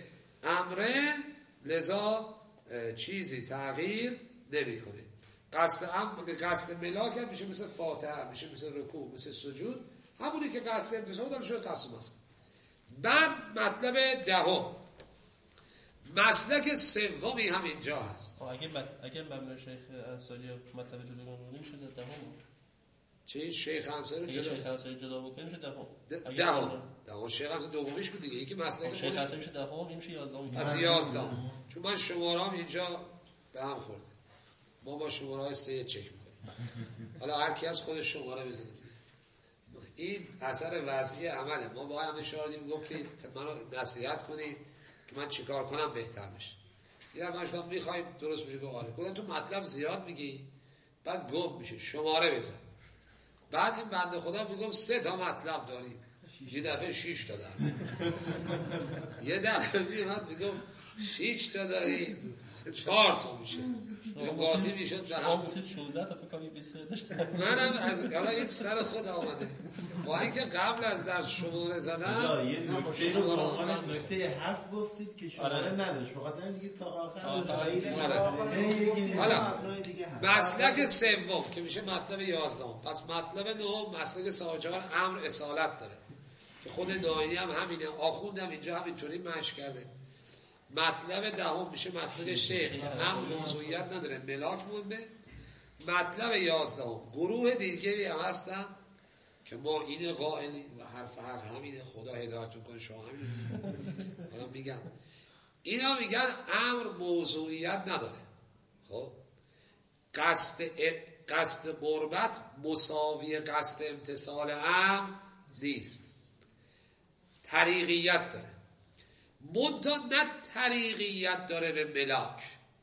امره، لذا چیزی تغییر نمیکنه. قصد امر، قصد ملاک هم میشه مثل فاتحه، میشه مثل رکوع، مثل سجود، همونی که قصد امتصال داره شده قصد است. بعد مطلب دهم، مسلک سومی هم اینجا هست. اگه اگه مبنای شیخ انصاری مطلب جدا بکنیم شده دهم. چه شیخ انصاری جدا؟ شیخ انصاری جدا بکنیم شده دهم. دهم. دهم شیخ انصاری دومیش بود دیگه. یکی مسلک شیخ انصاری میشه دهم، این میشه یازدهم. پس یازدهم. چون من شماره‌ام اینجا به هم خورده. ما با شماره‌های سه چک می‌کنیم. حالا هر کی از خودش شماره بزنه. این اثر وضعی عمله. ما با هم اشاره دیم گفت که منو نصیحت کنید که من چیکار کنم بهتر بشه. یا من شما می‌خواید درست بشه گفت آره. گفتم تو مطلب زیاد میگی بعد گم میشه. شماره بزن. بعد این بنده خدا میگم سه تا مطلب داریم. یه دفعه شش تا داریم. یه دفعه میاد میگم شش تا داریم. چهار تا میشه. یه قاطی میشد به هم. شانزده تا فکر کنم بیست تا منم از حالا این سر خود آمده. با اینکه قبل از درس شماره زدن یه نکته رو قرآن نکته حرف گفتید که شماره نداشت. فقط دیگه تا آخر حالا مسلک سوم که میشه مطلب یازدهم. پس مطلب نهم مسلک ساجار امر اصالت داره که خود ناینی هم همینه، آخوندم اینجا همینطوری مشق کرده. مطلب دهم میشه مسلک شیخ، هم موضوعیت نداره، ملاک مونده. مطلب یازدهم گروه دیگری هم هستن که ما این قائلیم و حرف حق همینه، خدا هدایتون کنه، شما همینه. حالا میگم اینا میگن امر موضوعیت نداره. خب قصد قصد قربت مساوی قصد امتصال امر نیست، طریقیت داره. منتها نه طریقیت داره به ملاک.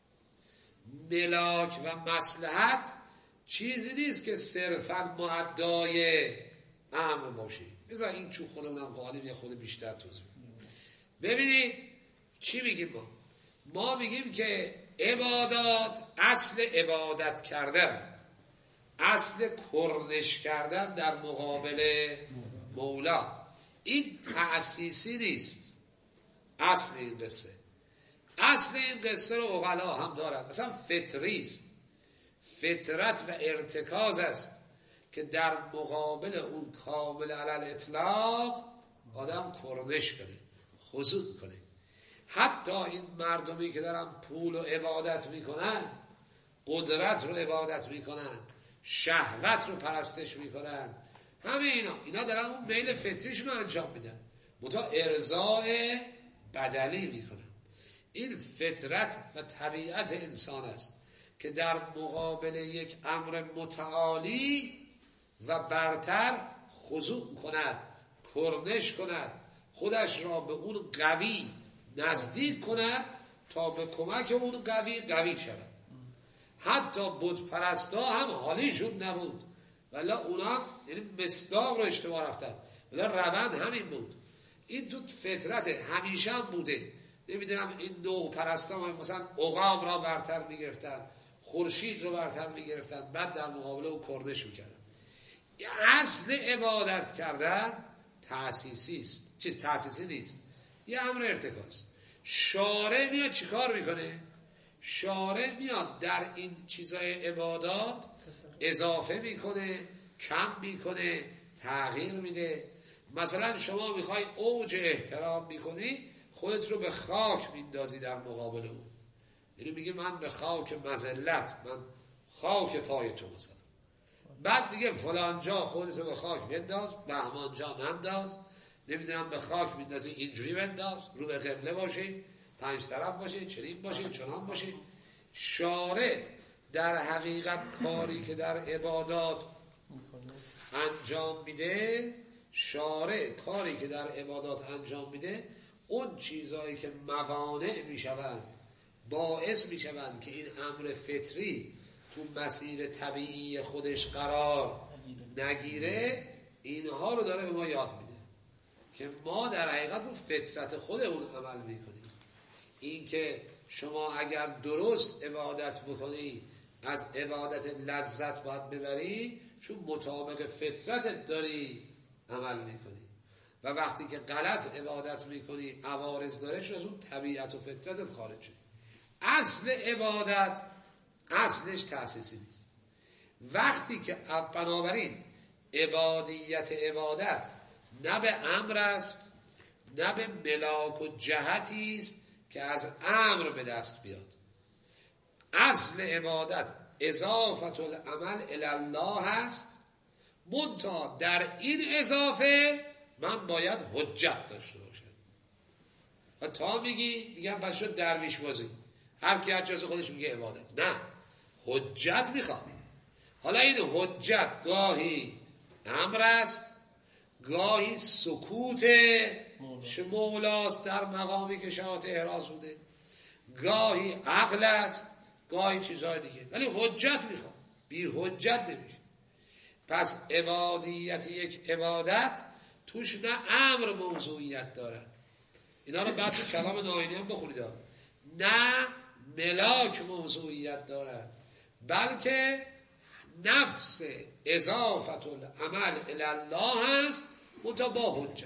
ملاک و مصلحت چیزی نیست که صرفا معدای امر باشه. بذار این چون خودمونم قالب یه خود بیشتر توضیح. ببینید چی میگیم ما؟ ما میگیم که عبادات، اصل عبادت کردن، اصل کرنش کردن در مقابل مولا، این تأسیسی نیست. اصل این قصه اصل این قصه رو عقلا هم دارن، اصلا فطری است، فطرت و ارتکاز است که در مقابل اون کامل علی الاطلاق آدم کرنش کنه، خضوع کنه. حتی این مردمی که دارن پول و عبادت میکنن، قدرت رو عبادت میکنن، شهوت رو پرستش میکنن، همه اینا اینا دارن اون میل فطریشون رو انجام میدن، منتها ارضاء بدلی میکنن. این فطرت و طبیعت انسان است که در مقابل یک امر متعالی و برتر خضوع کند، کرنش کند، خودش را به اون قوی نزدیک کند تا به کمک اون قوی قوی شود. حتی بت پرستا هم حالیشون نبود، ولی اونا یعنی مصداق رو اشتباه رفتن، ولی روند همین بود. این تو فطرت همیشه هم بوده. نمیدونم این نوع پرستا مثلا عقاب را برتر میگرفتن، خورشید رو برتر میگرفتن، بعد در مقابله او کرنش میکردن. اصل عبادت کردن تأسیسی است، چیز تأسیسی نیست، یه امر ارتکاز. شارع میاد چی کار میکنه؟ شارع میاد در این چیزای عبادات اضافه میکنه، کم میکنه، تغییر میده. مثلا شما میخوای اوج احترام میکنی، خودت رو به خاک میندازی در مقابل اون، یعنی میگه من به خاک مذلت، من خاک پای تو مثلا. بعد میگه فلان جا خودت رو به خاک بنداز، بهمان جا ننداز، نمیدونم به خاک میندازی اینجوری بنداز، رو به قبله باشی، پنج طرف باشی، چنین باشی، چنان باشی. شارع در حقیقت کاری که در عبادات انجام میده، شارع کاری که در عبادات انجام میده، اون چیزایی که موانع میشوند، باعث میشوند که این امر فطری تو مسیر طبیعی خودش قرار نگیره، اینها رو داره به ما یاد میده که ما در حقیقت رو فطرت خودمون عمل میکنیم. این که شما اگر درست عبادت بکنی، از عبادت لذت باید ببری، چون مطابق فطرتت داری عمل میکنی. و وقتی که غلط عبادت میکنی، عوارض داره، چون از اون طبیعت و فطرتت خارج شد. اصل عبادت اصلش تأسیسی نیست. وقتی که بنابراین عبادیت عبادت نه به امر است، نه به ملاک و جهتی است که از امر به دست بیاد. اصل عبادت اضافت العمل الی الله هست، منتها در این اضافه من باید حجت داشته باشم. و تا میگی میگم پس شد درویش بازی، هر کی هر چیز خودش میگه عبادت. نه، حجت میخوام. حالا این حجت گاهی امر است، گاهی سکوت مولاست در مقامی که شهادت احراز بوده، گاهی عقل است، گاهی چیزهای دیگه، ولی حجت میخوام. بی حجت نمیشه. پس عبادیت یک عبادت توش نه امر موضوعیت داره، اینا رو بعد تو کلام ناینی هم بخونید، نه ملاک موضوعیت داره، بلکه نفس اضافت العمل الی الله هست، منتها با حجت.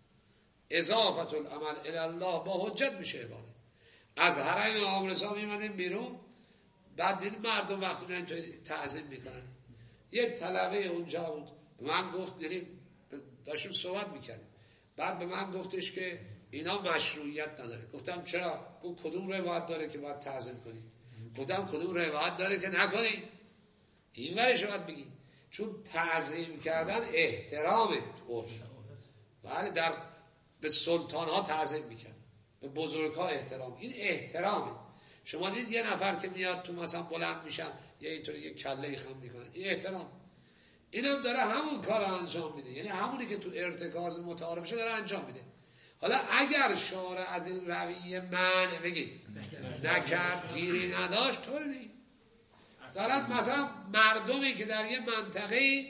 اضافت العمل الی الله با حجت میشه عبادت. از حرم آقا رضا میمدیم بیرون، بعد دید مردم وقتی میان تعظیم میکنن. یک طلبه اونجا بود به من گفت، یعنی داشتیم صحبت میکردیم، بعد به من گفتش که اینا مشروعیت نداره. گفتم چرا؟ گفت کدوم روایت داره که باید تعظیم کنی؟ گفتم کدوم روایت داره که نکنی؟ این ورش باید بگی، چون تعظیم کردن احترامه تو عرف. بله، در به سلطان ها تعظیم میکرد، به بزرگ ها احترام، این احترامه. شما دید یه نفر که میاد تو مثلا بلند میشن یه اینطوری یه کله خم میکنن، این احترام. اینم داره همون کار رو انجام میده، یعنی همونی که تو ارتکاز متعارف شده داره انجام میده. حالا اگر شارع از این رویه منع بگید نکرد، گیری نداشت، طوری نیست. دارن مثلا مردمی که در یه منطقه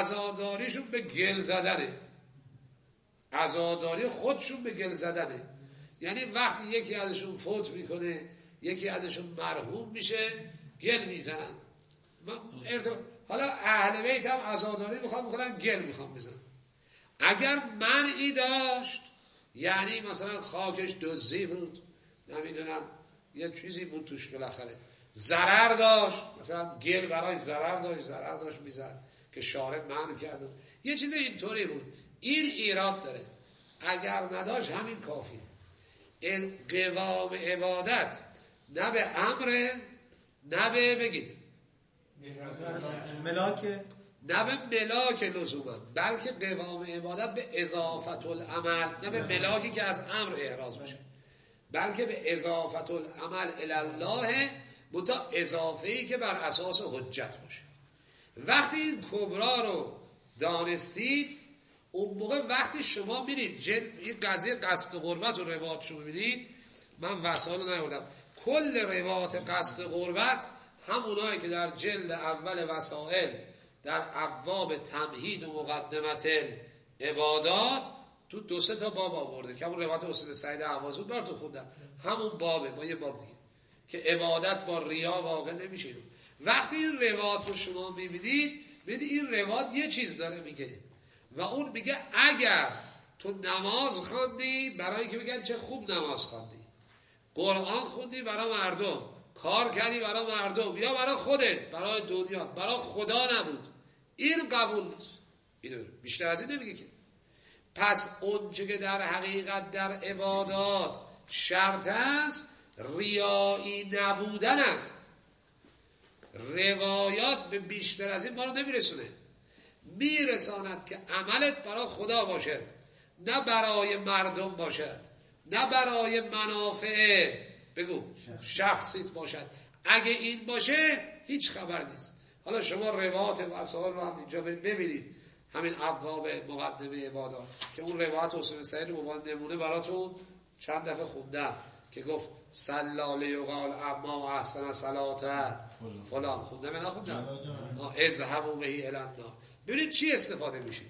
عزاداریشون به گل زدنه، عزاداری خودشون به گل زدنه، یعنی وقتی یکی ازشون فوت میکنه، یکی ازشون مرحوم میشه، گل میزنن. ارتب... حالا اهل بیت هم عزاداری میخوام بکنن، گل میخوام بزنن. اگر منعی داشت، یعنی مثلا خاکش دزدی بود، نمیدونم یه چیزی بود توش، بالاخره ضرر داشت، مثلا گل برای ضرر داشت، ضرر داشت میزد که شارع منع کرد، یه چیز اینطوری بود، این ایراد داره. اگر نداشت همین کافیه. قوام عبادت نه به امر، نه به بگید ملاک، نه به ملاک لزوما، بلکه قوام عبادت به اضافت العمل، نه به ملاکی که از امر احراز بشه، بلکه به اضافت العمل الالله، متا اضافه‌ای که بر اساس حجت باشه. وقتی این کبرا رو دانستید، اون موقع وقتی شما میرید جل... این قضیه قصد قربت و روایت شما میدید، من وسائل رو نیاوردم، کل روایت قصد قربت همونایی که در جلد اول وسائل در ابواب تمهید و مقدمت عبادات تو دو سه تا باب آورده که همون روایت استاد سعید اهوازی براتون خوندم، همون بابه با یه باب دیگه که عبادت با ریا واقع نمیشه. وقتی این روایت رو شما میبینید، ببینید این روایت یه چیز داره میگه و اون میگه اگر تو نماز خواندی برای اینکه بگن چه خوب نماز خواندی، قرآن خوندی برای مردم، کار کردی برای مردم یا برای خودت، برای دنیا، برای خدا نبود، این قبول نیست. اینو بیشتر از این نمیگه که. پس اون چه که در حقیقت در عبادات شرط است، ریایی نبودن است. روایات به بیشتر از این ما رو نمیرسونه، میرساند که عملت برای خدا باشد، نه برای مردم باشد، نه برای منافع بگو شخصیت باشد. اگه این باشه هیچ خبر نیست. حالا شما روایات وسائل رو هم اینجا ببینید، همین ابواب مقدمه عبادات که اون روایت حسین سعید رو به نمونه براتون چند دفعه خوندم که گفت صلاله یقال اما احسن صلاته فلان، خوندم یا نخوندم؟ اذهبوا بهی الی النار. ببینید چی استفاده میشه.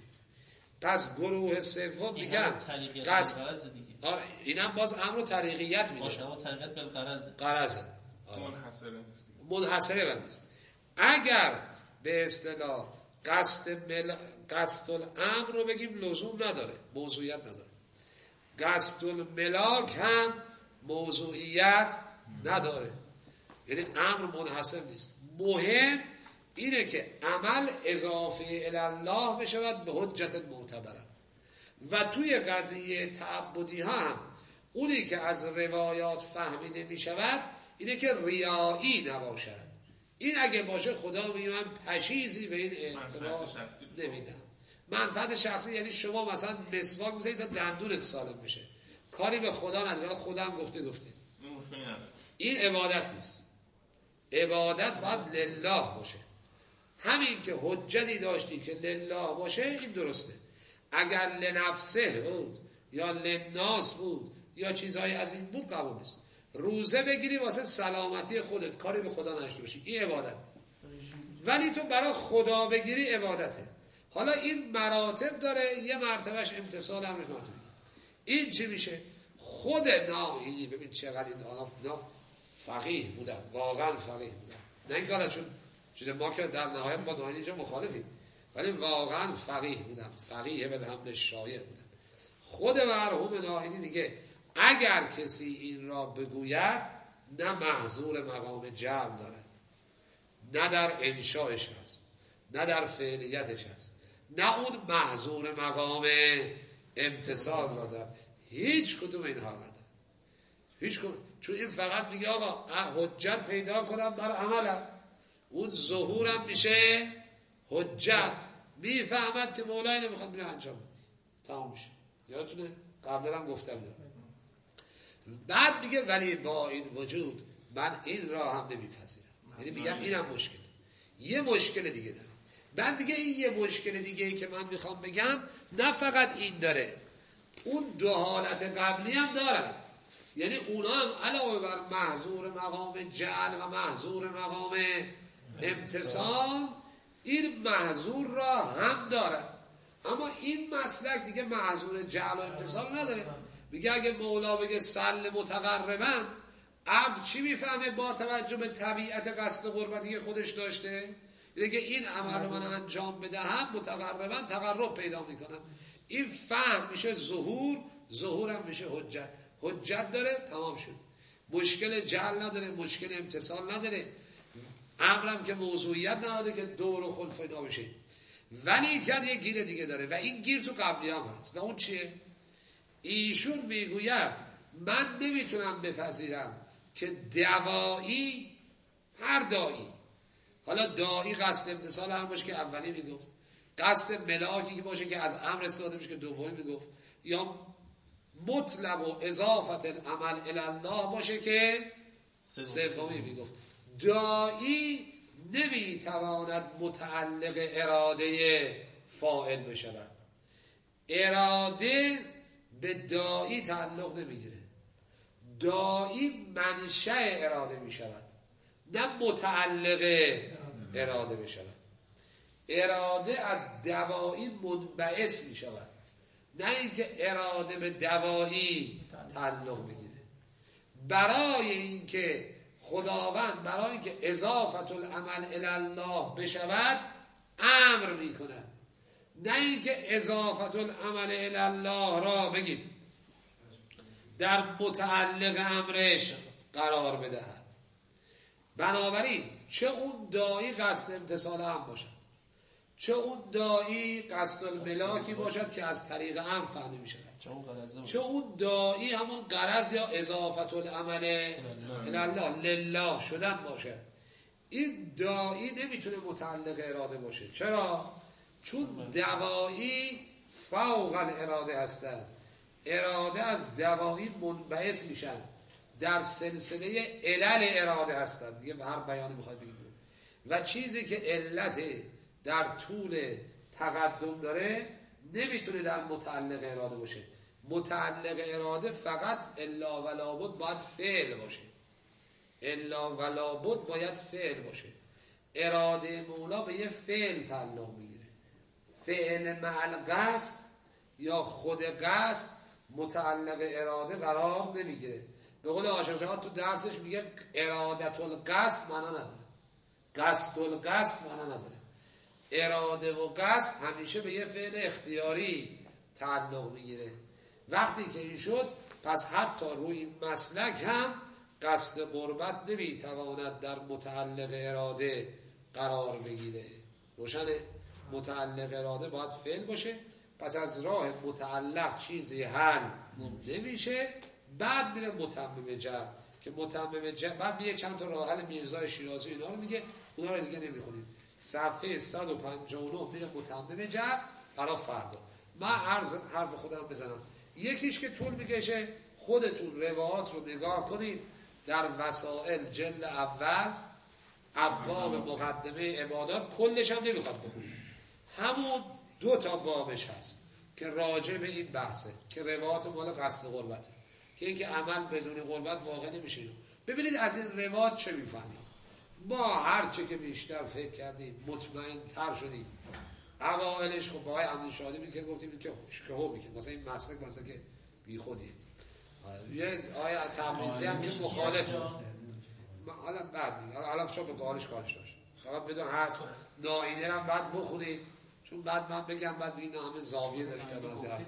پس گروه سوم میگن قصد، آره اینم باز امر طریقیت میده، باشه اما طریقت بالغرض غرض منحصره نیست، منحصره نیست. اگر به اصطلاح قصد مل... قصد الامر رو بگیم لزوم نداره، موضوعیت نداره. قصد الملاک هم موضوعیت نداره، یعنی امر منحصر نیست. مهم اینه که عمل اضافه الی الله بشود به حجت معتبره. و توی قضیه تعبدی ها هم اونی که از روایات فهمیده می شود اینه که ریایی نباشد. این اگه باشه خدا میگه من پشیزی به این اعتبار نمیدم. منفعت شخصی یعنی شما مثلا مسواک میزنید تا دندونت سالم بشه، کاری به خدا نداره، خدا هم گفته گفته این عبادت نیست. عبادت باید لله باشه. همین که حجتی داشتی که لله باشه این درسته. اگر لنفسه بود یا لناس بود یا چیزهای از این بود قبول نیست. روزه بگیری واسه سلامتی خودت، کاری به خدا نشته باشی، این عبادت. ولی تو برای خدا بگیری عبادته. حالا این مراتب داره، یه مرتبهش امتثال امر ناتوی. این چی میشه؟ خود ناهی. ببین چقدر این آنها فقیه بودن، واقعا فقیه بودن، نه اینکه حالا چون چیز ما که در نهایت با ناهی اینجا مخالفیم، ولی واقعا فقیه بودن، فقیه به حمل شایع بودن. خود مرحوم ناهینی میگه اگر کسی این را بگوید نه محظور مقام جمع دارد، نه در انشایش هست، نه در فعلیتش هست، نه اون محظور مقام امتصال را دارد، هیچ کدوم اینها نداره، هیچ کدوم. چون این فقط میگه آقا حجت پیدا کنم بر عملم، اون ظهورم میشه حجت، میفهمد که مولای نمیخواد بینه انجام بدی، تمام میشه. یادتونه قبلا هم گفتم دارم. بعد میگه ولی با این وجود من این را هم نمیپذیرم، یعنی میگم اینم مشکل، یه مشکل دیگه داره. بعد میگه این یه مشکل دیگه ای که من میخوام بگم نه فقط این داره، اون دو حالت قبلی هم دارن، یعنی اونا هم علاوه بر محظور مقام جعل و محظور مقام امتصال این محظور را هم دارن. اما این مسلک دیگه محظور جعل و امتصال نداره. میگه اگه مولا بگه سل متقربا، عبد چی میفهمه با توجه به طبیعت قصد قربتی که خودش داشته؟ اینه که این عمل رو من انجام بدهم متقربا تقرب پیدا میکنم. این فهم میشه ظهور، ظهور هم میشه حجت. حجت داره تمام شد، مشکل جعل نداره، مشکل امتصال نداره، امرم که موضوعیت نداره که دور و خلف اینا بشه. ولی که یه گیر دیگه داره و این گیر تو قبلی هم هست و اون چیه؟ ایشون میگوید من نمیتونم بپذیرم که دوایی، هر دایی، حالا دایی قصد امتصال هم باشه که اولی میگفت، قصد ملاکی که باشه که از امر استفاده میشه که دومی میگفت، یا مطلق و اضافت العمل الله باشه که سومی میگفت. دایی نمیتواند متعلق اراده فاعل بشود. اراده به دایی تعلق نمیگیره. دایی منشأ اراده میشود، نه متعلق اراده بشود. اراده از دوایی منبعث میشود، نه اینکه اراده به دوایی تعلق بگیره. برای اینکه خداوند برای اینکه اضافت العمل الی الله بشود امر میکند، نه اینکه اضافت العمل الی الله را بگید در متعلق امرش قرار بدهد. بنابراین چه اون دایی قصد امتصال هم باشد، چه اون دایی قصد الملاکی باشد که از طریق هم فهمی می شود، چه اون دایی همون غرض یا اضافت العمل الله لله شدن باشه، این دایی نمیتونه متعلق اراده باشه. چرا؟ چون دوایی فوق الاراده هستند. اراده از دوایی منبعث میشن، در سلسله علل اراده هستند دیگه، به هر بیانی میخواد بگید. و چیزی که علت در طول تقدم داره نمیتونه در متعلق اراده باشه. متعلق اراده فقط الا و لابد باید فعل باشه، الا و لابد باید فعل باشه. اراده مولا به یه فعل تعلق میگیره. فعل مع القصد یا خود قصد متعلق اراده قرار نمیگیره. به قول آشرشات تو درسش میگه ارادت القصد معنا نداره، قصد القصد معنا نداره. اراده و قصد همیشه به یه فعل اختیاری تعلق میگیره. وقتی که این شد پس حتی روی این مسلک هم قصد قربت نمیتواند در متعلق اراده قرار بگیره. روشنه؟ متعلق اراده باید فعل باشه، پس از راه متعلق چیزی حل نمیشه. بعد میره متمم جر که متمم جر بعد میگه چند تا راه حل میرزای شیرازی اینا رو میگه، اونا رو دیگه نمیخونید. صفحه صد و پنجاه و نه میره متمم جر برای فردا. من عرض حرف خودم بزنم. یکیش که طول میکشه، خودتون روایات رو نگاه کنید در وسائل جلد اول ابواب مقدمه عبادات، کلش هم نمیخواد بخونید، همون دو تا بابش هست که راجع به این بحثه که روایات مال قصد قربته، که اینکه عمل بدون قربت واقع نمیشه. ببینید از این روایات چه میفهمیم. ما هر چه که بیشتر فکر کردیم مطمئن تر شدیم. اوائلش خب با آقای امیرشادی میگه گفتیم که شکوه میگه مثلا این مسلک مثلا که بی خودیه. یه آیا تبریزی هم که مخالف بود. حالا بعد میگه حالا شما به قالش کارش داشت. فقط بدون هست ناینه هم بعد بخونید، چون بعد من بگم بعد بگید همه زاویه داشته بازی حرف.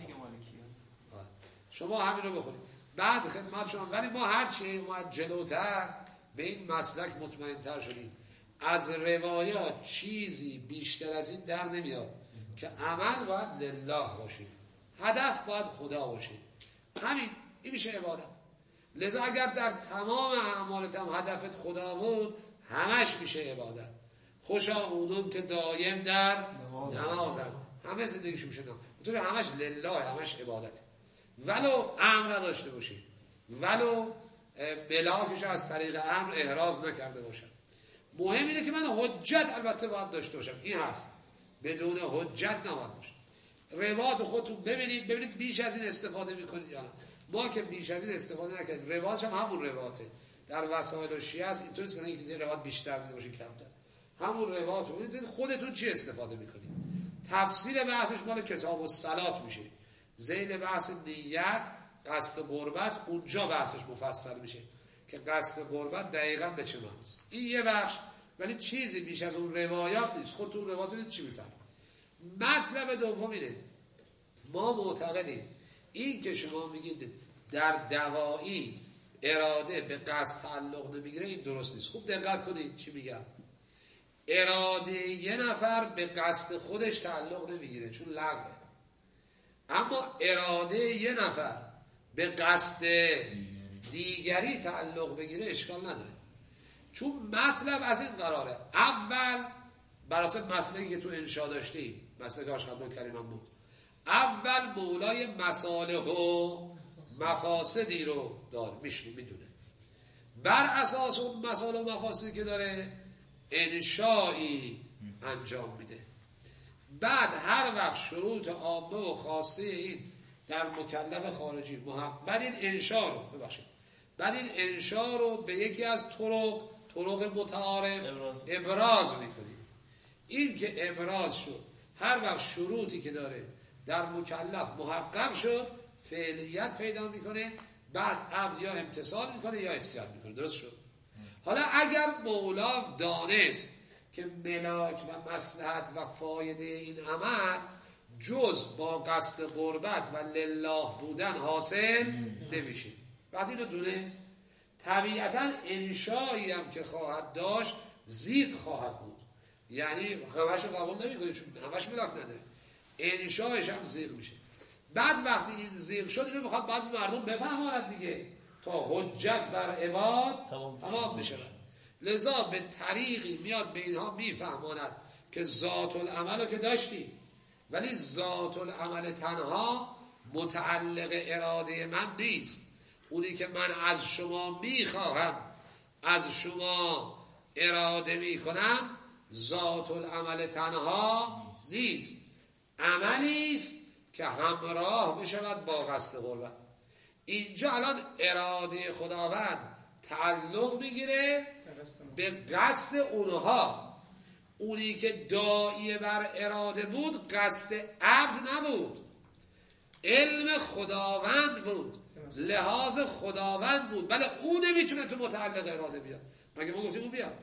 شما همین رو بخونید بعد خدمت شما. ولی ما هرچی اومد جلوتر به این مسلک مطمئن‌تر شدیم. از روایات چیزی بیشتر از این در نمیاد که عمل باید لله باشه، هدف باید خدا باشه. همین این میشه عبادت. لذا اگر در تمام اعمالت هم هدفت خدا بود همش میشه عبادت. خوشا اونون که دایم در نمازن، همه زندگیش میشه نماز، بطور همش لله، همش عبادت. ولو امر نداشته باشه، ولو بلاکش از طریق امر احراز نکرده باشه. مهم اینه که من حجت البته باید داشته باشم، این هست. بدون حجت نباید باشه. روایات خودتون ببینید ببینید بیش از این استفاده میکنید یا نه. ما که بیش از این استفاده نکردیم. روایاتش هم همون روایاته. در وسائل شیعه است اینطوری است که اینکه روایات بیشتر بوده باشه کمتر. همون روایات رو ببینید خودتون چی استفاده میکنید. تفصیل بحثش مال کتاب الصلات میشه. ذیل بحث نیت قصد قربت اونجا بحثش مفصل میشه که قصد قربت دقیقاً به چه معناست. این یه بخش، ولی چیزی بیش از اون روایات نیست. خودتون روایات چی میفهمید؟ مطلب دوم اینه، ما معتقدیم این که شما میگید در دوایی اراده به قصد تعلق نمیگیره، این درست نیست. خوب دقت کنید چی میگم. اراده یه نفر به قصد خودش تعلق نمیگیره چون لغوه، اما اراده یه نفر به قصد دیگری تعلق بگیره اشکال نداره، چون مطلب از این قراره. اول براسه مسئله که تو انشا داشتیم، مسئله که آشقبول کریمم بود، اول مولای مصالح و مفاسدی رو داره، میشنی میدونه، بر اساس اون مصالح و مفاسدی که داره انشایی انجام میده. بعد هر وقت شروط عامه و خاصه این در مکلف خارجی محقق، بعد این انشا رو ببخشید بعد این انشا رو به یکی از طرق طرق متعارف ابراز, ابراز میکنیم. این که ابراز شد هر وقت شروطی که داره در مکلف محقق شد فعلیت پیدا میکنه، بعد عبد یا امتثال میکنه یا عصیان میکنه. درست شد؟ حالا اگر مولا دانست که ملاک و مصلحت و فایده این عمل جز با قصد قربت و لله بودن حاصل نمیشه، وقتی اینو دونست طبیعتا انشایی هم که خواهد داشت زیق خواهد بود، یعنی همش رو قبول نمیکنه چون همش ملاک نداره، انشایش هم زیق میشه. بعد وقتی این زیق شد اینو میخواد بعد مردم بفهماند دیگه تا حجت بر عباد تمام بشه. لذا به طریقی میاد به اینها میفهماند که ذات العمل رو که داشتید، ولی ذات العمل تنها متعلق اراده من نیست. اونی که من از شما میخواهم از شما اراده میکنم ذات العمل تنها نیست، عملی است که همراه بشود با قصد قربت. اینجا الان اراده خداوند تعلق میگیره به قصد اونها. اونی که داعیه بر اراده بود قصد عبد نبود، علم خداوند بود، لحاظ خداوند بود. بله اون نمیتونه تو متعلق اراده بیاد، مگه ما گفتیم اون بیاد؟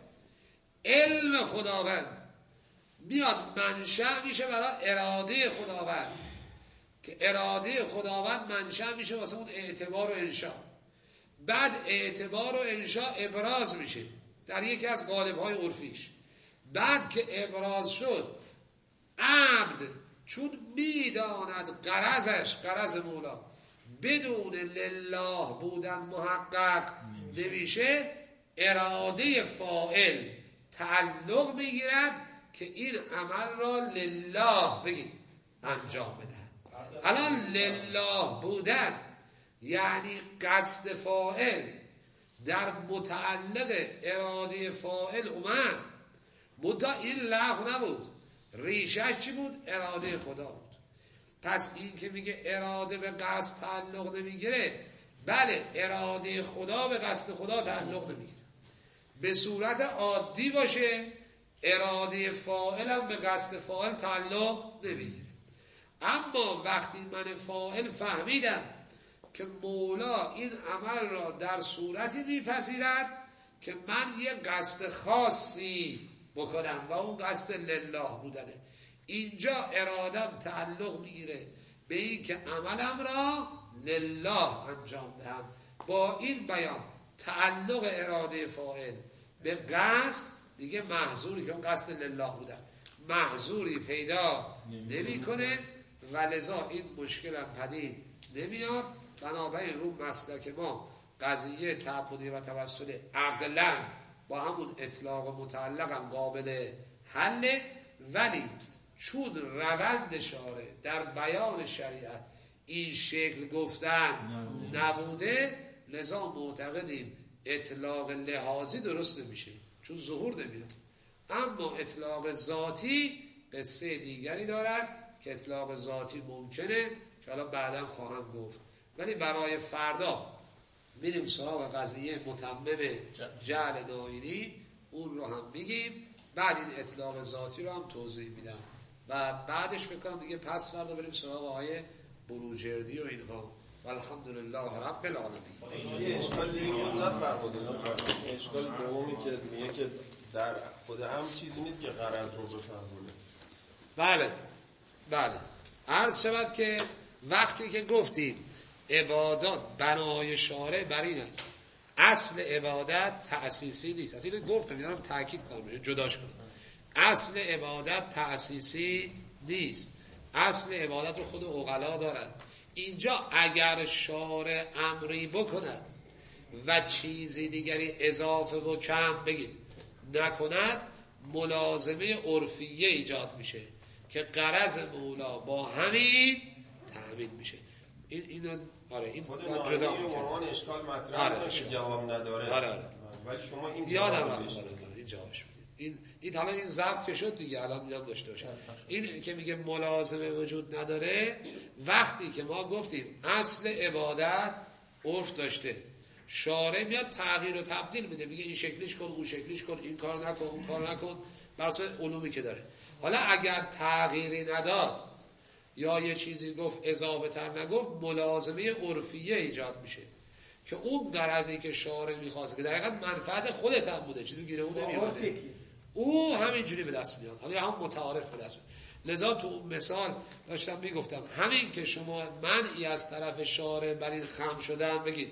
علم خداوند بیاد منشأ میشه برای اراده خداوند، که اراده خداوند منشأ میشه واسه اون اعتبار و انشا. بعد اعتبار و انشا ابراز میشه در یکی از قالب‌های عرفیش. بعد که ابراز شد عبد چون میداند غرضش غرض مولا بدون لله بودن محقق نمیشه، اراده فاعل تعلق میگیرد که این عمل را لله بگید انجام بده. الان لله بودن یعنی قصد فاعل در متعلق اراده فاعل اومد، منتها این لغو نبود، ریشش چی بود؟ اراده خدا بود. پس این که میگه اراده به قصد تعلق نمیگیره، بله اراده خدا به قصد خدا تعلق نمیگیره. به صورت عادی باشه اراده فاعل هم به قصد فاعل تعلق نمیگیره. اما وقتی من فاعل فهمیدم که مولا این عمل را در صورتی میپذیرد که من یه قصد خاصی بکنم و اون قصد لله بودنه، اینجا ارادم تعلق میگیره به این که عملم را لله انجام دهم. با این بیان تعلق اراده فاعل به قصد دیگه محظوری که اون قصد لله بودن محظوری پیدا نمی کنه و لذا این مشکل هم پدید نمیاد. بنابراین رو مسلک ما قضیه تعبدی و توسل عقلا با همون اطلاق متعلق هم قابل حله، ولی چون روند شارع در بیان شریعت این شکل گفتن نبوده، لذا معتقدیم اطلاق لحاظی درست نمیشه چون ظهور نمیاد. اما اطلاق ذاتی قصه دیگری دارد که اطلاق ذاتی ممکنه که حالا بعدا خواهم گفت، ولی برای فردا میریم سراغ قضیه متمم جعل ناینی، اون رو هم میگیم، بعد این اطلاق ذاتی رو هم توضیح میدم و بعدش بکنم دیگه پس فردا بریم سراغ آیه بروجردی و اینها. و الحمدلله رب العالمین. یه اشکال دیگه بود نفرمودید. اشکال دومی که میگه که در خود هم چیزی نیست که غرض رو بفهمونه. بله بله عرض شود که وقتی که گفتیم عبادات بنای شارع بر این است اصل عبادت تأسیسی نیست. اصلا اینو گفتم میدونم تأکید کنم جداش کنم. اصل عبادت تأسیسی نیست. اصل عبادت رو خود عقلا دارد. اینجا اگر شارع امری بکند و چیزی دیگری اضافه و کم بگید نکند ملازمه عرفیه ایجاد میشه که غرض مولا با همین تأمین میشه. این اینو آره این خود جدا ناهی رو عنوان اشکال مطرح آره کنه که جواب نداره. آره آره. ولی شما این یادم جواب رفت این جوابش این این حالا این ضبط که شد دیگه الان اینم داشته باشه. این که میگه ملازمه وجود نداره وقتی که ما گفتیم اصل عبادت عرف داشته شارع میاد تغییر و تبدیل میده میگه این شکلیش کن اون شکلیش کن این کار نکن اون کار نکن بر اساس علومی که داره. حالا اگر تغییری نداد یا یه چیزی گفت اضافه تر نگفت ملازمه عرفیه ایجاد میشه که اون غرضی که شارع میخواسته که در حقیقت منفعت خودت هم بوده چیزی گیره اون نمیاد او همینجوری به دست میاد. حالا هم متعارف به دست میاد. لذا تو اون مثال داشتم میگفتم همین که شما منعی از طرف شارع بر این خم شدن بگید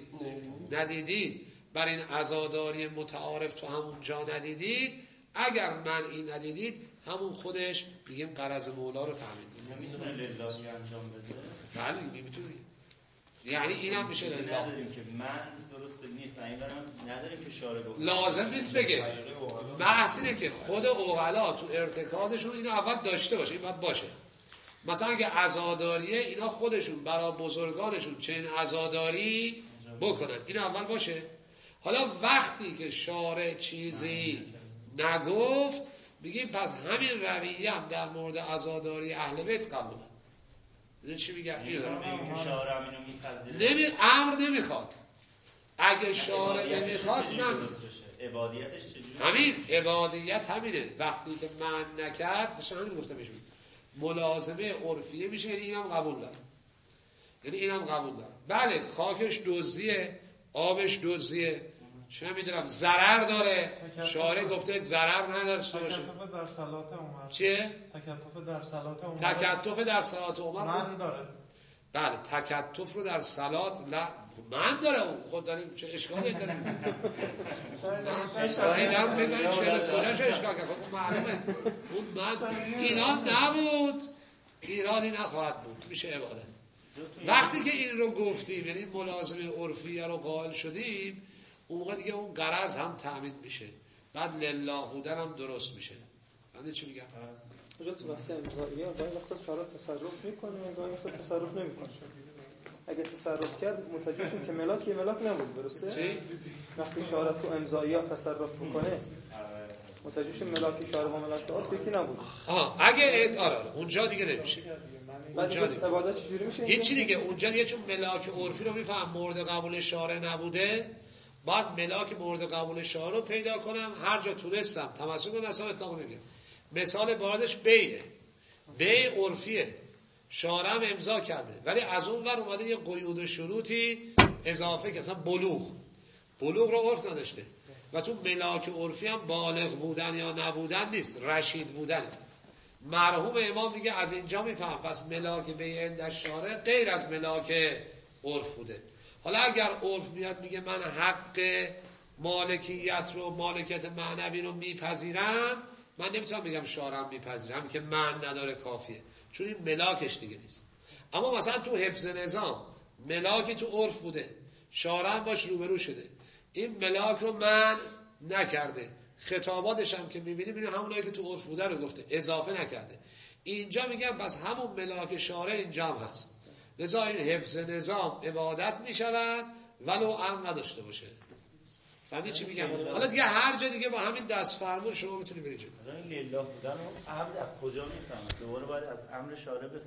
ندیدید بر این عزاداری متعارف تو همون جا ندیدید اگر منعی ندیدید همون خودش میگیم غرض مولا رو تامین کنید. میتونه للهی انجام بده. بله میتونه. یعنی اینم میشه لله. نداریم که من درست نیست این برام نداریم که شارع گفت لازم نیست بگه. بحث اینه که خود عقلا تو ارتکازشون اینو اول داشته باشه این باید باشه. مثلا اگه عزاداریه اینا خودشون برای بزرگانشون چنین عزاداری بکنن این اول باشه. حالا وقتی که شارع چیزی نگفت میگیم پس همین رویه هم در مورد عزاداری اهل بیت قبوله. این چی میگم؟ اینو دارم میگم شارع اینو میپذیره. نمی امر نمیخواد. اگه شارع نمیخواست نه عبادیتش چجوری؟ همین عبادیت همینه. وقتی که من نکرد داشتم همین گفتم بهش ملازمه عرفیه میشه یعنی اینم قبول دارم. یعنی اینم قبول دارم. بله خاکش دزدیه آبش دزدیه چه میدونم ضرر داره شارع گفته ضرر نداره چه باشه تکتف در صلات عمر چیه تکتف در صلات عمر تکتف در صلات عمر من داره بله تکتف رو در صلات لا من داره اون خود داریم چه اشکالی داریم من دارم فکر کنیم چه کجاش اشکال کرد خب معلومه اون من اینا نبود ایرادی نخواهد بود میشه عبادت. وقتی که این رو گفتیم یعنی ملازمه عرفیه رو قائل شدیم اون موقع دیگه اون غرض هم تأمین میشه بعد لله بودن هم درست میشه. بنده چی میگم؟ اونجا تو بحث امضاییه گاهی وقتا شارع تصرف میکنه گاهی وقتا تصرف نمیکنه. اگه تصرف کرد متوجه شد که ملاک یه ملاک نبود درسته؟ چی؟ وقتی شارع تو امضاییه تصرف بکنه متوجه شد ملاک شارع با ملاک عرف یکی نبود. آها اگه آره اونجا دیگه نمیشه. بعد عبادت چجوری میشه؟ هیچی دیگه اونجا دیگه چون ملاک عرفی رو میفهم مورد قبول شارع نبوده بعد ملاک مورد قبول شارع رو پیدا کنم هر جا تونستم تمسک کنم اصلا اطلاق نمیگم. مثال باردش بیعه بیع عرفیه شارع هم امضا کرده ولی از اون ور اومده یه قیود و شروطی اضافه کرده مثلا بلوغ بلوغ رو عرف نداشته و تو ملاک عرفی هم بالغ بودن یا نبودن نیست رشید بودن. مرحوم امام دیگه از اینجا میفهم پس ملاک بیع عند شارع غیر از ملاک عرف بوده. حالا اگر عرف میاد میگه من حق مالکیت رو مالکیت معنوی رو میپذیرم من نمیتونم بگم شارع میپذیرم که من نداره کافیه چون این ملاکش دیگه نیست. اما مثلا تو حفظ نظام ملاکی تو عرف بوده شارع باش روبرو شده این ملاک رو من نکرده خطاباتش هم که میبینی میبینی همونایی که تو عرف بوده رو گفته اضافه نکرده. اینجا میگم پس همون ملاک شارع اینجا هم هست لذا این حفظ نظام عبادت میشود ولو امر نداشته باشه. فهمیدی چی میگم؟ حالا دیگه هر جا دیگه با همین دست فرمون شما میتونی بری جلو. این لله بودن رو امر از کجا میفهمه؟ دوباره باید از امر شارع